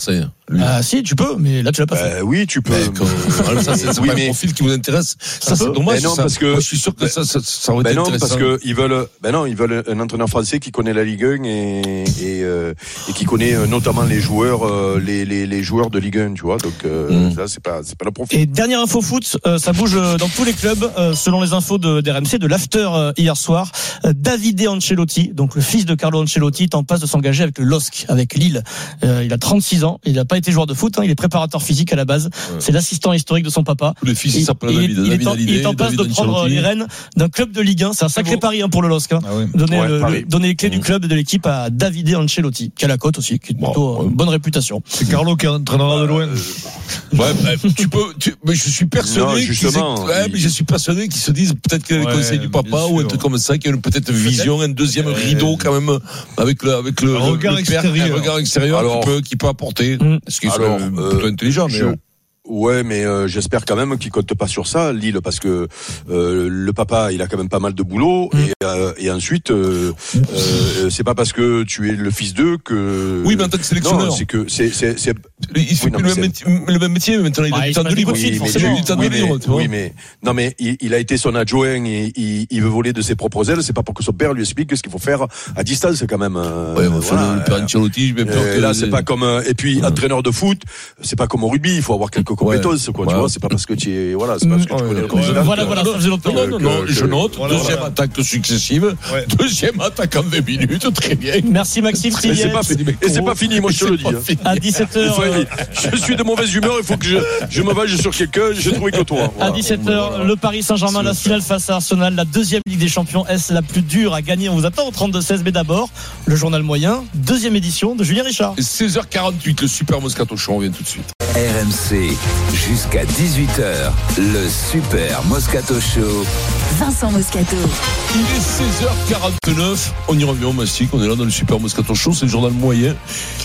[SPEAKER 5] Ah si, tu peux, mais là tu l'as pas fait.
[SPEAKER 4] Euh, oui, tu peux.
[SPEAKER 3] Alors ça, c'est
[SPEAKER 4] Oui,
[SPEAKER 3] pas
[SPEAKER 4] mais-
[SPEAKER 3] le profil qui vous intéresse. Ça, c'est
[SPEAKER 4] peut.
[SPEAKER 3] dommage.
[SPEAKER 4] Ben non,
[SPEAKER 3] ça.
[SPEAKER 4] parce que-
[SPEAKER 3] Moi, je suis sûr que ça, ça, ça aurait
[SPEAKER 4] Ben
[SPEAKER 3] été
[SPEAKER 4] non,
[SPEAKER 3] intéressant.
[SPEAKER 4] parce que ils veulent, ben non, ils veulent un entraîneur français qui connaît la Ligue un et et, euh, et qui connaît euh, notamment les joueurs, euh, les, les les joueurs de Ligue un, tu vois. Donc euh,
[SPEAKER 3] Mm.
[SPEAKER 4] ça, c'est pas c'est pas le profil.
[SPEAKER 5] Et dernière info foot, euh, ça bouge euh, dans tous les clubs, euh, selon les infos de d'R M C, de l'after euh, hier soir. Euh, Davide Ancelotti, donc le fils de Carlo Ancelotti, est en passe de s'engager avec le L O S C, avec Lille. Euh, il a trente-six ans, il n'a pas été joueur de foot, hein, il est préparateur physique à la base.
[SPEAKER 3] Ouais.
[SPEAKER 5] C'est l'assistant historique de son papa.
[SPEAKER 3] Tous les fils, ils
[SPEAKER 5] Il,
[SPEAKER 3] s'appellent
[SPEAKER 5] il est-
[SPEAKER 3] David.
[SPEAKER 5] il est
[SPEAKER 3] David
[SPEAKER 5] en,
[SPEAKER 3] Hallyday,
[SPEAKER 5] il est en passe de
[SPEAKER 3] David
[SPEAKER 5] prendre
[SPEAKER 3] Ancelotti.
[SPEAKER 5] les rênes d'un club de Ligue un. C'est un sacré pari hein, pour le L O S C. Hein.
[SPEAKER 7] Ah oui.
[SPEAKER 5] Donner,
[SPEAKER 4] Ouais,
[SPEAKER 5] le-
[SPEAKER 4] pari.
[SPEAKER 5] le- donner les clés du club et de l'équipe à Davide Ancelotti, qui a la cote aussi, qui a plutôt
[SPEAKER 3] ouais.
[SPEAKER 5] une bonne réputation.
[SPEAKER 7] C'est Carlo qui entraînera de loin.
[SPEAKER 3] Ouais, bah, tu peux, tu, mais je suis persuadé
[SPEAKER 4] Non,
[SPEAKER 3] qu'ils
[SPEAKER 4] justement,
[SPEAKER 3] aient- ouais,
[SPEAKER 4] il-
[SPEAKER 3] mais je suis persuadé qu'ils se disent peut-être qu'il y a les
[SPEAKER 7] Ouais,
[SPEAKER 3] conseils du
[SPEAKER 7] bien
[SPEAKER 3] papa
[SPEAKER 7] sûr.
[SPEAKER 3] ou un truc comme ça, qu'il y a une peut-être vision, un deuxième
[SPEAKER 7] Ouais.
[SPEAKER 3] rideau quand même avec le avec le,
[SPEAKER 7] Un regard
[SPEAKER 3] le père,
[SPEAKER 7] extérieur.
[SPEAKER 3] un regard extérieur
[SPEAKER 4] Alors-
[SPEAKER 3] qui peut qui peut apporter.
[SPEAKER 5] Mm.
[SPEAKER 3] Est-ce qu'ils
[SPEAKER 4] Alors,
[SPEAKER 3] sont
[SPEAKER 4] euh,
[SPEAKER 3] plutôt intelligents, mais
[SPEAKER 4] je-
[SPEAKER 3] euh,
[SPEAKER 4] Ouais, mais euh, j'espère quand même qu'ils comptent pas sur ça, Lille, parce que euh, le papa, il a quand même pas mal de boulot,
[SPEAKER 5] Mm.
[SPEAKER 4] et, euh, et ensuite, euh, euh, c'est pas parce que tu es le fils d'eux que.
[SPEAKER 3] oui, mais en tant que sélectionneur,
[SPEAKER 4] Non, c'est que c'est c'est c'est.
[SPEAKER 3] il fait
[SPEAKER 4] Oui, non,
[SPEAKER 3] plus
[SPEAKER 4] mais
[SPEAKER 3] le, même
[SPEAKER 4] c'est-
[SPEAKER 3] métier, le même métier, mais maintenant il
[SPEAKER 5] Bah,
[SPEAKER 3] a
[SPEAKER 5] il
[SPEAKER 3] du
[SPEAKER 5] se
[SPEAKER 3] temps
[SPEAKER 5] passe
[SPEAKER 3] de libre.
[SPEAKER 5] beaucoup de fil,
[SPEAKER 3] Il
[SPEAKER 5] forcément.
[SPEAKER 3] a du temps de
[SPEAKER 4] oui,
[SPEAKER 3] libre,
[SPEAKER 4] mais,
[SPEAKER 3] tu vois.
[SPEAKER 4] oui, mais non, mais il, il a été son adjoint et il, il veut voler de ses propres ailes. C'est pas pour que son père lui explique ce qu'il faut faire à distance, quand même. euh,
[SPEAKER 3] Ouais, enfin,
[SPEAKER 4] voilà.
[SPEAKER 3] le père Ancelotti, j'ai même peur
[SPEAKER 4] Euh,
[SPEAKER 3] que
[SPEAKER 4] là, c'est pas comme euh, et puis
[SPEAKER 3] Ouais.
[SPEAKER 4] entraîneur de foot, c'est pas comme au rugby. Il faut avoir quelques compétences, quoi. Tu
[SPEAKER 3] Ouais.
[SPEAKER 4] vois, c'est pas parce que tu es voilà, c'est pas parce que tu
[SPEAKER 3] Ouais,
[SPEAKER 4] connais le
[SPEAKER 3] ouais,
[SPEAKER 4] président.
[SPEAKER 5] Voilà,
[SPEAKER 4] que-
[SPEAKER 5] voilà, ça faisait longtemps.
[SPEAKER 3] Non, non, non,
[SPEAKER 4] que-
[SPEAKER 3] je
[SPEAKER 4] que-
[SPEAKER 3] note.
[SPEAKER 7] voilà,
[SPEAKER 3] Deuxième
[SPEAKER 7] voilà.
[SPEAKER 3] attaque successive.
[SPEAKER 7] Ouais.
[SPEAKER 3] Deuxième attaque en vingt minutes, très bien.
[SPEAKER 5] Merci Maxime
[SPEAKER 4] Et c'est
[SPEAKER 5] Tilliette.
[SPEAKER 4] pas fini. Et c'est pas fini, moi je te le dis. hein.
[SPEAKER 5] À dix-sept heures.
[SPEAKER 4] Il faut- Je suis de mauvaise humeur. Il faut que je, je me venge sur quelqu'un. J'ai trouvé que toi.
[SPEAKER 5] À
[SPEAKER 4] Voilà.
[SPEAKER 5] dix-sept heures, le Paris Saint-Germain, la finale face à Arsenal, la deuxième Ligue des Champions. Est-ce la plus dure à gagner? On vous attend au trente-deux seize. Mais d'abord, le journal moyen, deuxième édition de Julien Richard.
[SPEAKER 3] seize heures quarante-huit, le Super Moscato Show, on revient tout de suite.
[SPEAKER 2] R M C, jusqu'à dix-huit heures, le Super Moscato Show.
[SPEAKER 16] Vincent Moscato.
[SPEAKER 3] Il est seize heures quarante-neuf, on y revient au Mastic, on est là dans le Super Moscato Show, c'est le journal moyen.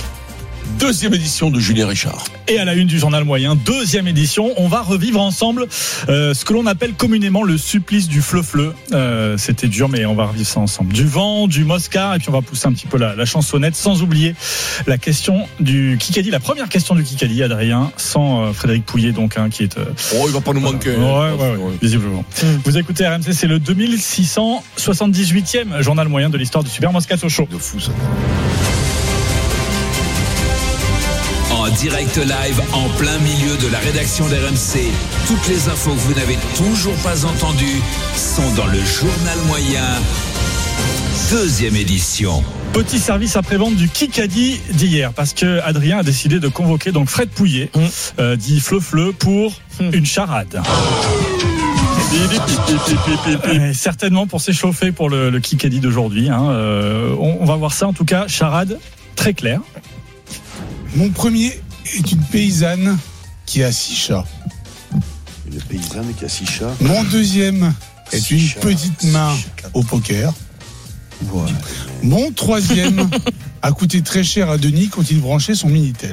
[SPEAKER 3] Deuxième édition de Julien Richard.
[SPEAKER 7] Et à la une du journal moyen, deuxième édition, on va revivre ensemble euh, ce que l'on appelle communément le supplice du fleu-fleu. Euh, c'était dur, mais on va revivre ça ensemble. Du vent, du Moscar, et puis on va pousser un petit peu la, la chansonnette, sans oublier la question du Kikadi, la première question du Kikadi, Adrien, sans euh, Frédéric Pouillet, donc, hein, qui est... Euh,
[SPEAKER 3] Oh, il va pas nous manquer.
[SPEAKER 7] ouais, ouais, ouais, visiblement. Vous écoutez R M C, c'est le deux mille six cent soixante-dix-huitième journal moyen de l'histoire du Super Moscato Show.
[SPEAKER 3] De fou ça.
[SPEAKER 2] En direct live, en plein milieu de la rédaction d'R M C. Toutes les infos que vous n'avez toujours pas entendues sont dans le journal moyen. Deuxième édition.
[SPEAKER 7] Petit service après-vente du Kikadi d'hier, parce que Adrien a décidé de convoquer donc Fred Pouillet,
[SPEAKER 5] Mmh.
[SPEAKER 7] euh, dit Fleu-Fleu, pour mmh. une charade. Euh, certainement pour s'échauffer pour le, le Kikadi d'aujourd'hui. Hein. Euh, on, on va voir ça, en tout cas, charade très claire.
[SPEAKER 17] Mon premier est une paysanne qui a six chats.
[SPEAKER 4] Une paysanne qui a six chats.
[SPEAKER 17] Mon deuxième est
[SPEAKER 4] Six
[SPEAKER 17] une
[SPEAKER 4] chats,
[SPEAKER 17] petite
[SPEAKER 4] six
[SPEAKER 17] main
[SPEAKER 4] chats.
[SPEAKER 17] au poker. Voilà. Mon troisième a coûté très cher à Denis quand il branchait son Minitel.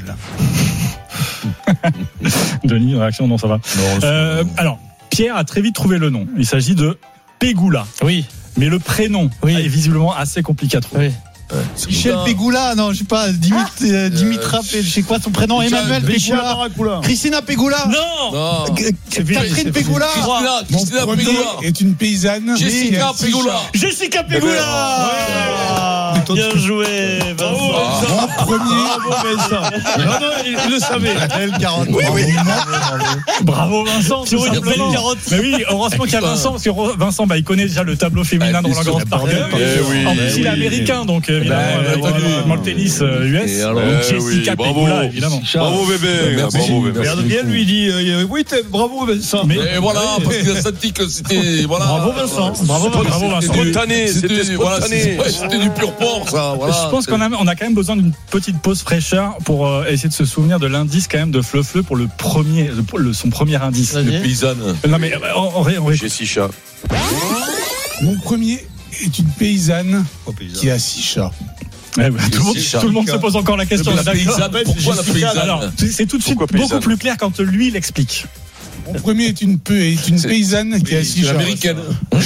[SPEAKER 7] Denis, une réaction? Non, ça va. Euh, alors, Pierre a très vite trouvé le nom. Il s'agit de Pégoula.
[SPEAKER 5] Oui.
[SPEAKER 7] Mais le prénom
[SPEAKER 5] Oui.
[SPEAKER 7] est visiblement assez compliqué à trouver.
[SPEAKER 5] Oui.
[SPEAKER 18] Michel Pégoula, non, je sais pas, Dimitra, euh, Dimitra, je sais quoi son prénom, Emmanuel Pégoula, Christina Pégoula,
[SPEAKER 7] non,
[SPEAKER 3] non.
[SPEAKER 18] Catherine Pégoula,
[SPEAKER 3] Christina,
[SPEAKER 17] Mon
[SPEAKER 3] Christina
[SPEAKER 17] premier
[SPEAKER 3] Pégoula.
[SPEAKER 17] est une paysanne.
[SPEAKER 3] Jessica
[SPEAKER 17] qui a six
[SPEAKER 3] Pégoula.
[SPEAKER 17] chats.
[SPEAKER 7] Jessica Pégoula.
[SPEAKER 5] Ouais. Bien joué, Vincent.
[SPEAKER 17] Mon premier.
[SPEAKER 7] Bravo Vincent. Non, non, il, il le savait.
[SPEAKER 18] L quarante.
[SPEAKER 17] Oui, oui.
[SPEAKER 7] Bravo Vincent.
[SPEAKER 5] Sur une belle carotte.
[SPEAKER 7] Mais oui, heureusement qu'il y a Vincent, parce que Vincent, bah, il connaît déjà le tableau féminin de Roland Garros par cœur.
[SPEAKER 4] Eh oui.
[SPEAKER 7] En plus, il est
[SPEAKER 4] Eh oui.
[SPEAKER 7] américain, donc évidemment,
[SPEAKER 3] Ben,
[SPEAKER 7] euh, il
[SPEAKER 3] entendu.
[SPEAKER 7] connaît dans le tennis euh, U S.
[SPEAKER 3] Et alors,
[SPEAKER 7] Donc,
[SPEAKER 4] Eh
[SPEAKER 7] Jessica
[SPEAKER 4] oui, bravo.
[SPEAKER 7] Pégoula, évidemment.
[SPEAKER 4] Bravo bébé.
[SPEAKER 3] Merci.
[SPEAKER 4] Bravo bébé.
[SPEAKER 3] Merci.
[SPEAKER 18] Adrien lui dit, euh, oui, t'es- bravo Vincent.
[SPEAKER 7] Mais-
[SPEAKER 3] Et voilà, parce qu'il a senti que c'était. Voilà.
[SPEAKER 7] Bravo Vincent. Bravo, bravo Vincent.
[SPEAKER 4] Spontané, c'était
[SPEAKER 3] voilà,
[SPEAKER 4] spontané.
[SPEAKER 3] c'était ouais, c'était du pur porc, ça. Voilà.
[SPEAKER 7] Je pense qu'on a, on a quand même besoin d'une petite pause fraîcheur pour euh, essayer de se souvenir de l'indice quand même de Fleu Fleu pour le premier, pour le- son premier indice.
[SPEAKER 5] Vas-y.
[SPEAKER 3] Paysanne.
[SPEAKER 7] Non mais euh, on, on, ré- on ré-
[SPEAKER 4] J'ai six chats.
[SPEAKER 17] Mon premier est une paysanne qui a six chats.
[SPEAKER 7] Ouais, bah, tout, le monde,
[SPEAKER 3] six chats.
[SPEAKER 7] tout le monde se pose encore la question.
[SPEAKER 3] Mais la
[SPEAKER 7] là, d'accord.
[SPEAKER 3] paysanne, pourquoi la paysanne
[SPEAKER 7] Alors, c'est c'est tout de suite
[SPEAKER 4] Pourquoi
[SPEAKER 7] beaucoup
[SPEAKER 4] paysanne
[SPEAKER 7] plus clair quand lui l'explique.
[SPEAKER 17] Mon premier est une, peu, est une
[SPEAKER 3] C'est-
[SPEAKER 17] paysanne qui a
[SPEAKER 3] C'est
[SPEAKER 17] six chats.
[SPEAKER 3] l'américaine.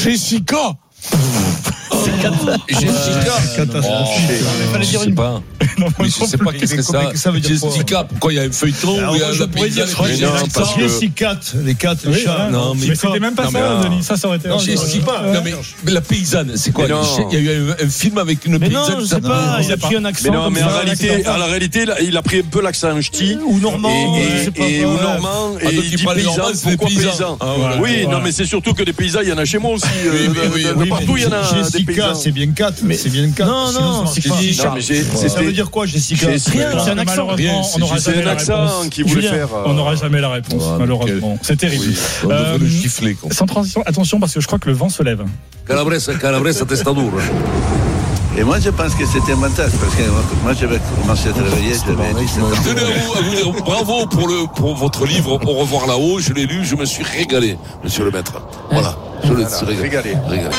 [SPEAKER 17] Jessica.
[SPEAKER 3] Jessica.
[SPEAKER 7] Catastrophe.
[SPEAKER 3] Oh,
[SPEAKER 5] Il fallait
[SPEAKER 3] je
[SPEAKER 5] dire
[SPEAKER 3] sais
[SPEAKER 5] une-
[SPEAKER 3] pas. Mais je sais pas qu'est-ce que ça,
[SPEAKER 18] ça veut dire.
[SPEAKER 3] Jessica, pourquoi il y a un feuilleton où il y a la paysanne
[SPEAKER 18] et les Jessica, les quatre, les chats.
[SPEAKER 3] Non,
[SPEAKER 7] mais c'était même pas ça, Denis. Ça, ça aurait été.
[SPEAKER 3] Non, Jessica. Non, mais la paysanne, c'est quoi? Il y a eu un film avec une paysanne.
[SPEAKER 5] Non, je sais pas. Il a pris un accent.
[SPEAKER 4] Mais non, mais en réalité, à la réalité, il a pris un peu l'accent ch'ti
[SPEAKER 5] ou normand,
[SPEAKER 4] et ou normand et il dit paysan. Pourquoi paysan? Oui, non, mais c'est surtout que des paysans, il y en a chez moi aussi. De partout, il y en a des paysans.
[SPEAKER 18] C'est bien quatre, mais c'est bien quatre.
[SPEAKER 5] Non, non, c'est pas.
[SPEAKER 18] Ça veut dire quoi, Jessica?
[SPEAKER 5] Rien, c'est un accent.
[SPEAKER 4] C'est un accent qui voulait faire.
[SPEAKER 7] On n'aura jamais la réponse, malheureusement. C'est terrible. Sans transition, attention, parce que je crois que le vent se lève.
[SPEAKER 16] Calabresa, Calabresa, Testadour.
[SPEAKER 19] Et moi, je pense que c'était un montage, parce que moi, j'avais commencé à travailler, j'avais dix-sept ans.
[SPEAKER 3] Tenez à vous, à vous dire bravo pour, le, pour votre livre Au revoir là-haut. Je l'ai lu, je me suis régalé, monsieur le maître. Voilà. Je le suis régalé. Régalé.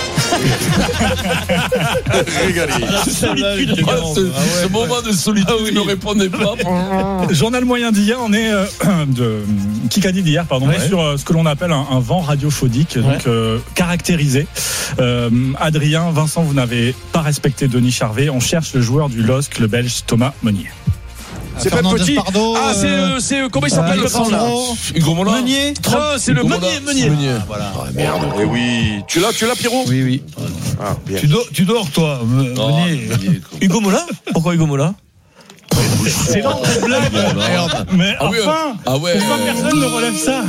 [SPEAKER 4] Régalé.
[SPEAKER 3] Régalé. Ce moment de solitude, il ne répondait pas.
[SPEAKER 7] Journal moyen d'hier, on est euh, de Kikadi d'hier, pardon, ouais. sur euh, ce que l'on appelle un, un vent radiophonique, ouais. donc euh, caractérisé. Euh, Adrien, Vincent, vous n'avez pas respecté Denis Charvet. On cherche le joueur du L O S C, le Belge Thomas Meunier.
[SPEAKER 4] C'est pas petit.
[SPEAKER 18] Pardo,
[SPEAKER 4] ah, c'est, euh, c'est comment il s'appelle
[SPEAKER 18] euh,
[SPEAKER 4] le grand là
[SPEAKER 3] Hugo Mola.
[SPEAKER 5] Meunier.
[SPEAKER 4] Ah, c'est le
[SPEAKER 5] Meunier. Meunier.
[SPEAKER 4] Meunier. Ah, voilà. Oh, merde. Eh oui. Tu l'as, tu l'as, Pierrot?
[SPEAKER 18] Oui, oui.
[SPEAKER 4] Ah, bien.
[SPEAKER 18] Tu dors, tu dors, toi, Meunier.
[SPEAKER 5] Hugo Mola. Pourquoi Hugo Mola?
[SPEAKER 7] C'est dans cette blague. Mais ah, enfin,
[SPEAKER 3] ah ouais.
[SPEAKER 7] pourquoi personne ne relève ça?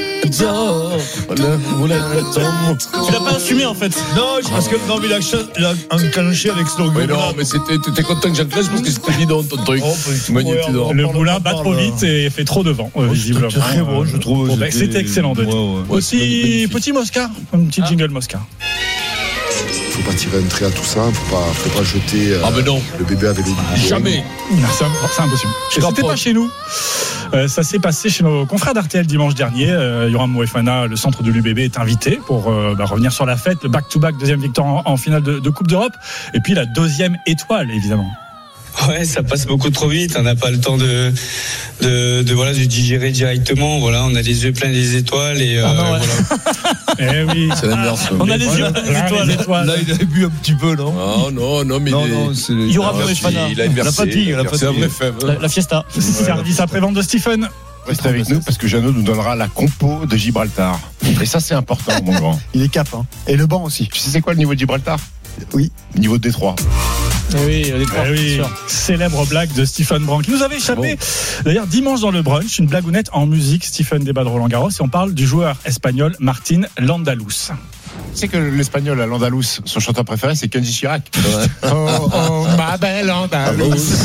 [SPEAKER 5] Tu l'as pas assumé en fait.
[SPEAKER 18] Non, parce que non, mais il a enclenché avec ce
[SPEAKER 3] mais non, mais c'était, t'étais content que j'enclenche parce que c'était bidon ton truc.
[SPEAKER 7] Le moulin bat trop vite et fait trop de vent, visiblement.
[SPEAKER 18] C'est très bon, je trouve.
[SPEAKER 7] Bon, c'était excellent, Denis. Aussi, petit Mosca, un petit jingle Mosca.
[SPEAKER 20] Faut pas tirer un trait à tout ça, faut pas, faut pas jeter euh,
[SPEAKER 3] ah ben non.
[SPEAKER 20] le bébé avec l'eau du bidon.
[SPEAKER 3] Jamais.
[SPEAKER 7] Non, c'est, c'est impossible. C'était pas chez nous. Euh, ça s'est passé chez nos confrères d'R T L dimanche dernier. Euh, Yoram Moefana, le centre de l'U B B, est invité pour euh, bah, revenir sur la fête, le back-to-back, deuxième victoire en, en finale de, de Coupe d'Europe, et puis la deuxième étoile, évidemment.
[SPEAKER 21] Ouais, ça passe beaucoup trop vite. On n'a pas le temps de, de, de voilà, de digérer directement. Voilà, on a les yeux pleins des étoiles et. Euh,
[SPEAKER 5] ah non, ouais.
[SPEAKER 7] voilà. Eh oui.
[SPEAKER 3] C'est l'inverse.
[SPEAKER 5] On a les yeux pleins des étoiles.
[SPEAKER 7] étoiles.
[SPEAKER 18] Là, il avait bu un petit peu, non?
[SPEAKER 3] Non, non, non, mais
[SPEAKER 18] non,
[SPEAKER 3] il est...
[SPEAKER 18] non, c'est.
[SPEAKER 5] Il y aura plus
[SPEAKER 4] il a une
[SPEAKER 18] la fatigue, la fatigue.
[SPEAKER 3] C'est un vrai faible.
[SPEAKER 5] La, la fiesta.
[SPEAKER 7] Ouais, service après-vente de Stephen.
[SPEAKER 22] Restez avec nous parce que Jeannot nous donnera la compo de Gibraltar. Et ça, c'est important, mon grand.
[SPEAKER 18] Il est cap, hein. Et le banc aussi.
[SPEAKER 22] Tu sais, c'est quoi le niveau de Gibraltar?
[SPEAKER 18] Oui.
[SPEAKER 22] Niveau de Détroit.
[SPEAKER 5] Eh oui, les trois,
[SPEAKER 7] eh oui. Célèbre blague de Stephen Brun qui nous avait échappé bon. D'ailleurs dimanche dans le brunch, une blagounette en musique. Stephen débat de Roland Garros et on parle du joueur espagnol Martín Landalus.
[SPEAKER 22] Tu sais que l'espagnol à l'Andalous, son chanteur préféré, c'est Kenji Chirac. Ouais. Oh, oh, ma belle Andalous.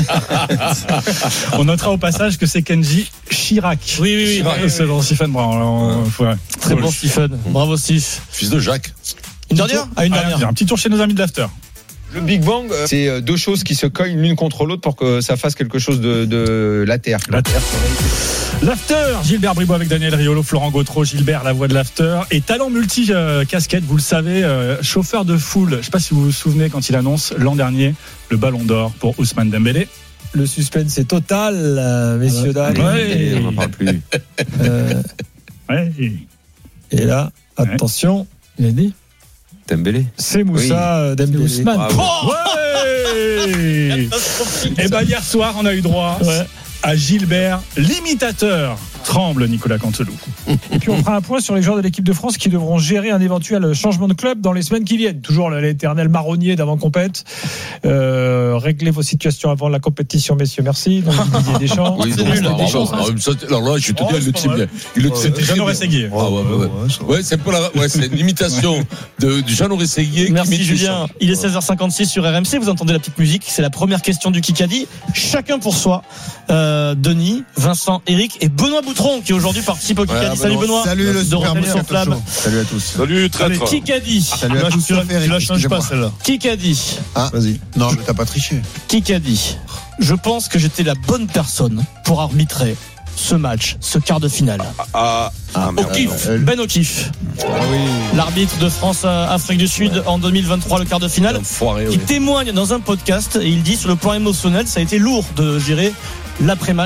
[SPEAKER 7] On notera au passage que c'est Kenji Chirac.
[SPEAKER 5] Oui, oui, oui.
[SPEAKER 7] Chirac, oui, selon oui. Stephen Brun. Alors, ouais.
[SPEAKER 5] Très bon, Stephen. Bravo, Steve.
[SPEAKER 3] Fils de Jacques.
[SPEAKER 5] Une dernière?
[SPEAKER 7] Ah, une dernière. Ah, un petit tour chez nos amis de l'After.
[SPEAKER 23] Le Big Bang, c'est deux choses qui se cognent l'une contre l'autre pour que ça fasse quelque chose de, de la Terre.
[SPEAKER 7] La Terre. L'After, Gilbert Bribois avec Daniel Riolo, Florent Gautreau, Gilbert, la voix de l'After. Et talent multi-casquette, vous le savez, euh, chauffeur de foule. Je ne sais pas si vous vous souvenez quand il annonce l'an dernier le Ballon d'Or pour Ousmane Dembélé.
[SPEAKER 24] Le suspense est total, euh, messieurs, dames.
[SPEAKER 7] Ouais.
[SPEAKER 23] On n'en parle plus.
[SPEAKER 24] Euh,
[SPEAKER 7] ouais.
[SPEAKER 24] Et là, attention, ouais. Il a dit
[SPEAKER 23] Dembélé.
[SPEAKER 24] C'est Moussa oui. Dembélé.
[SPEAKER 7] Ousmane. Oh ouais. Et ben hier soir, on a eu droit ouais. à Gilbert, l'imitateur. Tremble Nicolas Canteloup.
[SPEAKER 24] Et puis on fera un point sur les joueurs de l'équipe de France qui devront gérer un éventuel changement de club dans les semaines qui viennent. Toujours l'éternel marronnier d'avant-compète. Euh, réglez vos situations avant la compétition, messieurs. Merci. Donc, Didier Deschamps.
[SPEAKER 3] Oui, c'est nul. Alors là, je te dis, il le tient bien. Il le tient bien.
[SPEAKER 7] Jean Rességuier.
[SPEAKER 3] Ah ouais, ouais, ouais. Ouais, c'est pas la, ouais, c'est l'imitation de du Jean Rességuier.
[SPEAKER 5] Merci Julien. Il est seize heures cinquante-six sur R M C. Vous entendez la petite musique. C'est la première question du Kikadi. Chacun pour soi. Euh, Denis, Vincent, Eric et Benoît Boutron qui aujourd'hui participe au Kikadi. Ouais, Salut Benoît.
[SPEAKER 18] Salut le super
[SPEAKER 5] flamme.
[SPEAKER 18] Salut à tous.
[SPEAKER 4] Salut traître.
[SPEAKER 5] Kikadi.
[SPEAKER 18] Salut à tous. Tu la changes pas celle-là.
[SPEAKER 5] Kikadi.
[SPEAKER 18] Ah, vas-y. Non, mais t'as pas triché.
[SPEAKER 5] Kikadi. Je pense que j'étais la bonne personne pour arbitrer ce match, ce quart de finale.
[SPEAKER 4] Ah, ah,
[SPEAKER 5] O'Keefe, Ben O'Keefe, ah, oui. L'arbitre de France-Afrique du Sud en deux mille vingt-trois, le quart de finale,
[SPEAKER 3] foiré,
[SPEAKER 5] qui
[SPEAKER 3] oui.
[SPEAKER 5] témoigne dans un podcast et il dit sur le plan émotionnel, ça a été lourd de gérer l'après-match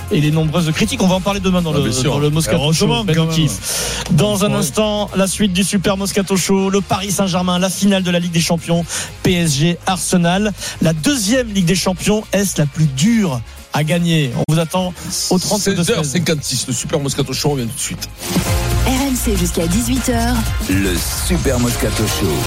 [SPEAKER 5] et les nombreuses critiques. On va en parler demain dans,
[SPEAKER 3] ah,
[SPEAKER 5] le, dans le Moscato Show. Ben dans un instant, la suite du Super Moscato Show, le Paris Saint-Germain, la finale de la Ligue des Champions, P S G Arsenal. La deuxième Ligue des Champions, est-ce la plus dure à gagner? On vous attend au trente-deux
[SPEAKER 3] seize heures cinquante-six. Le Super Moscato Show, on vient tout de suite.
[SPEAKER 1] R M C jusqu'à dix-huit heures.
[SPEAKER 2] Le Super Moscato Show.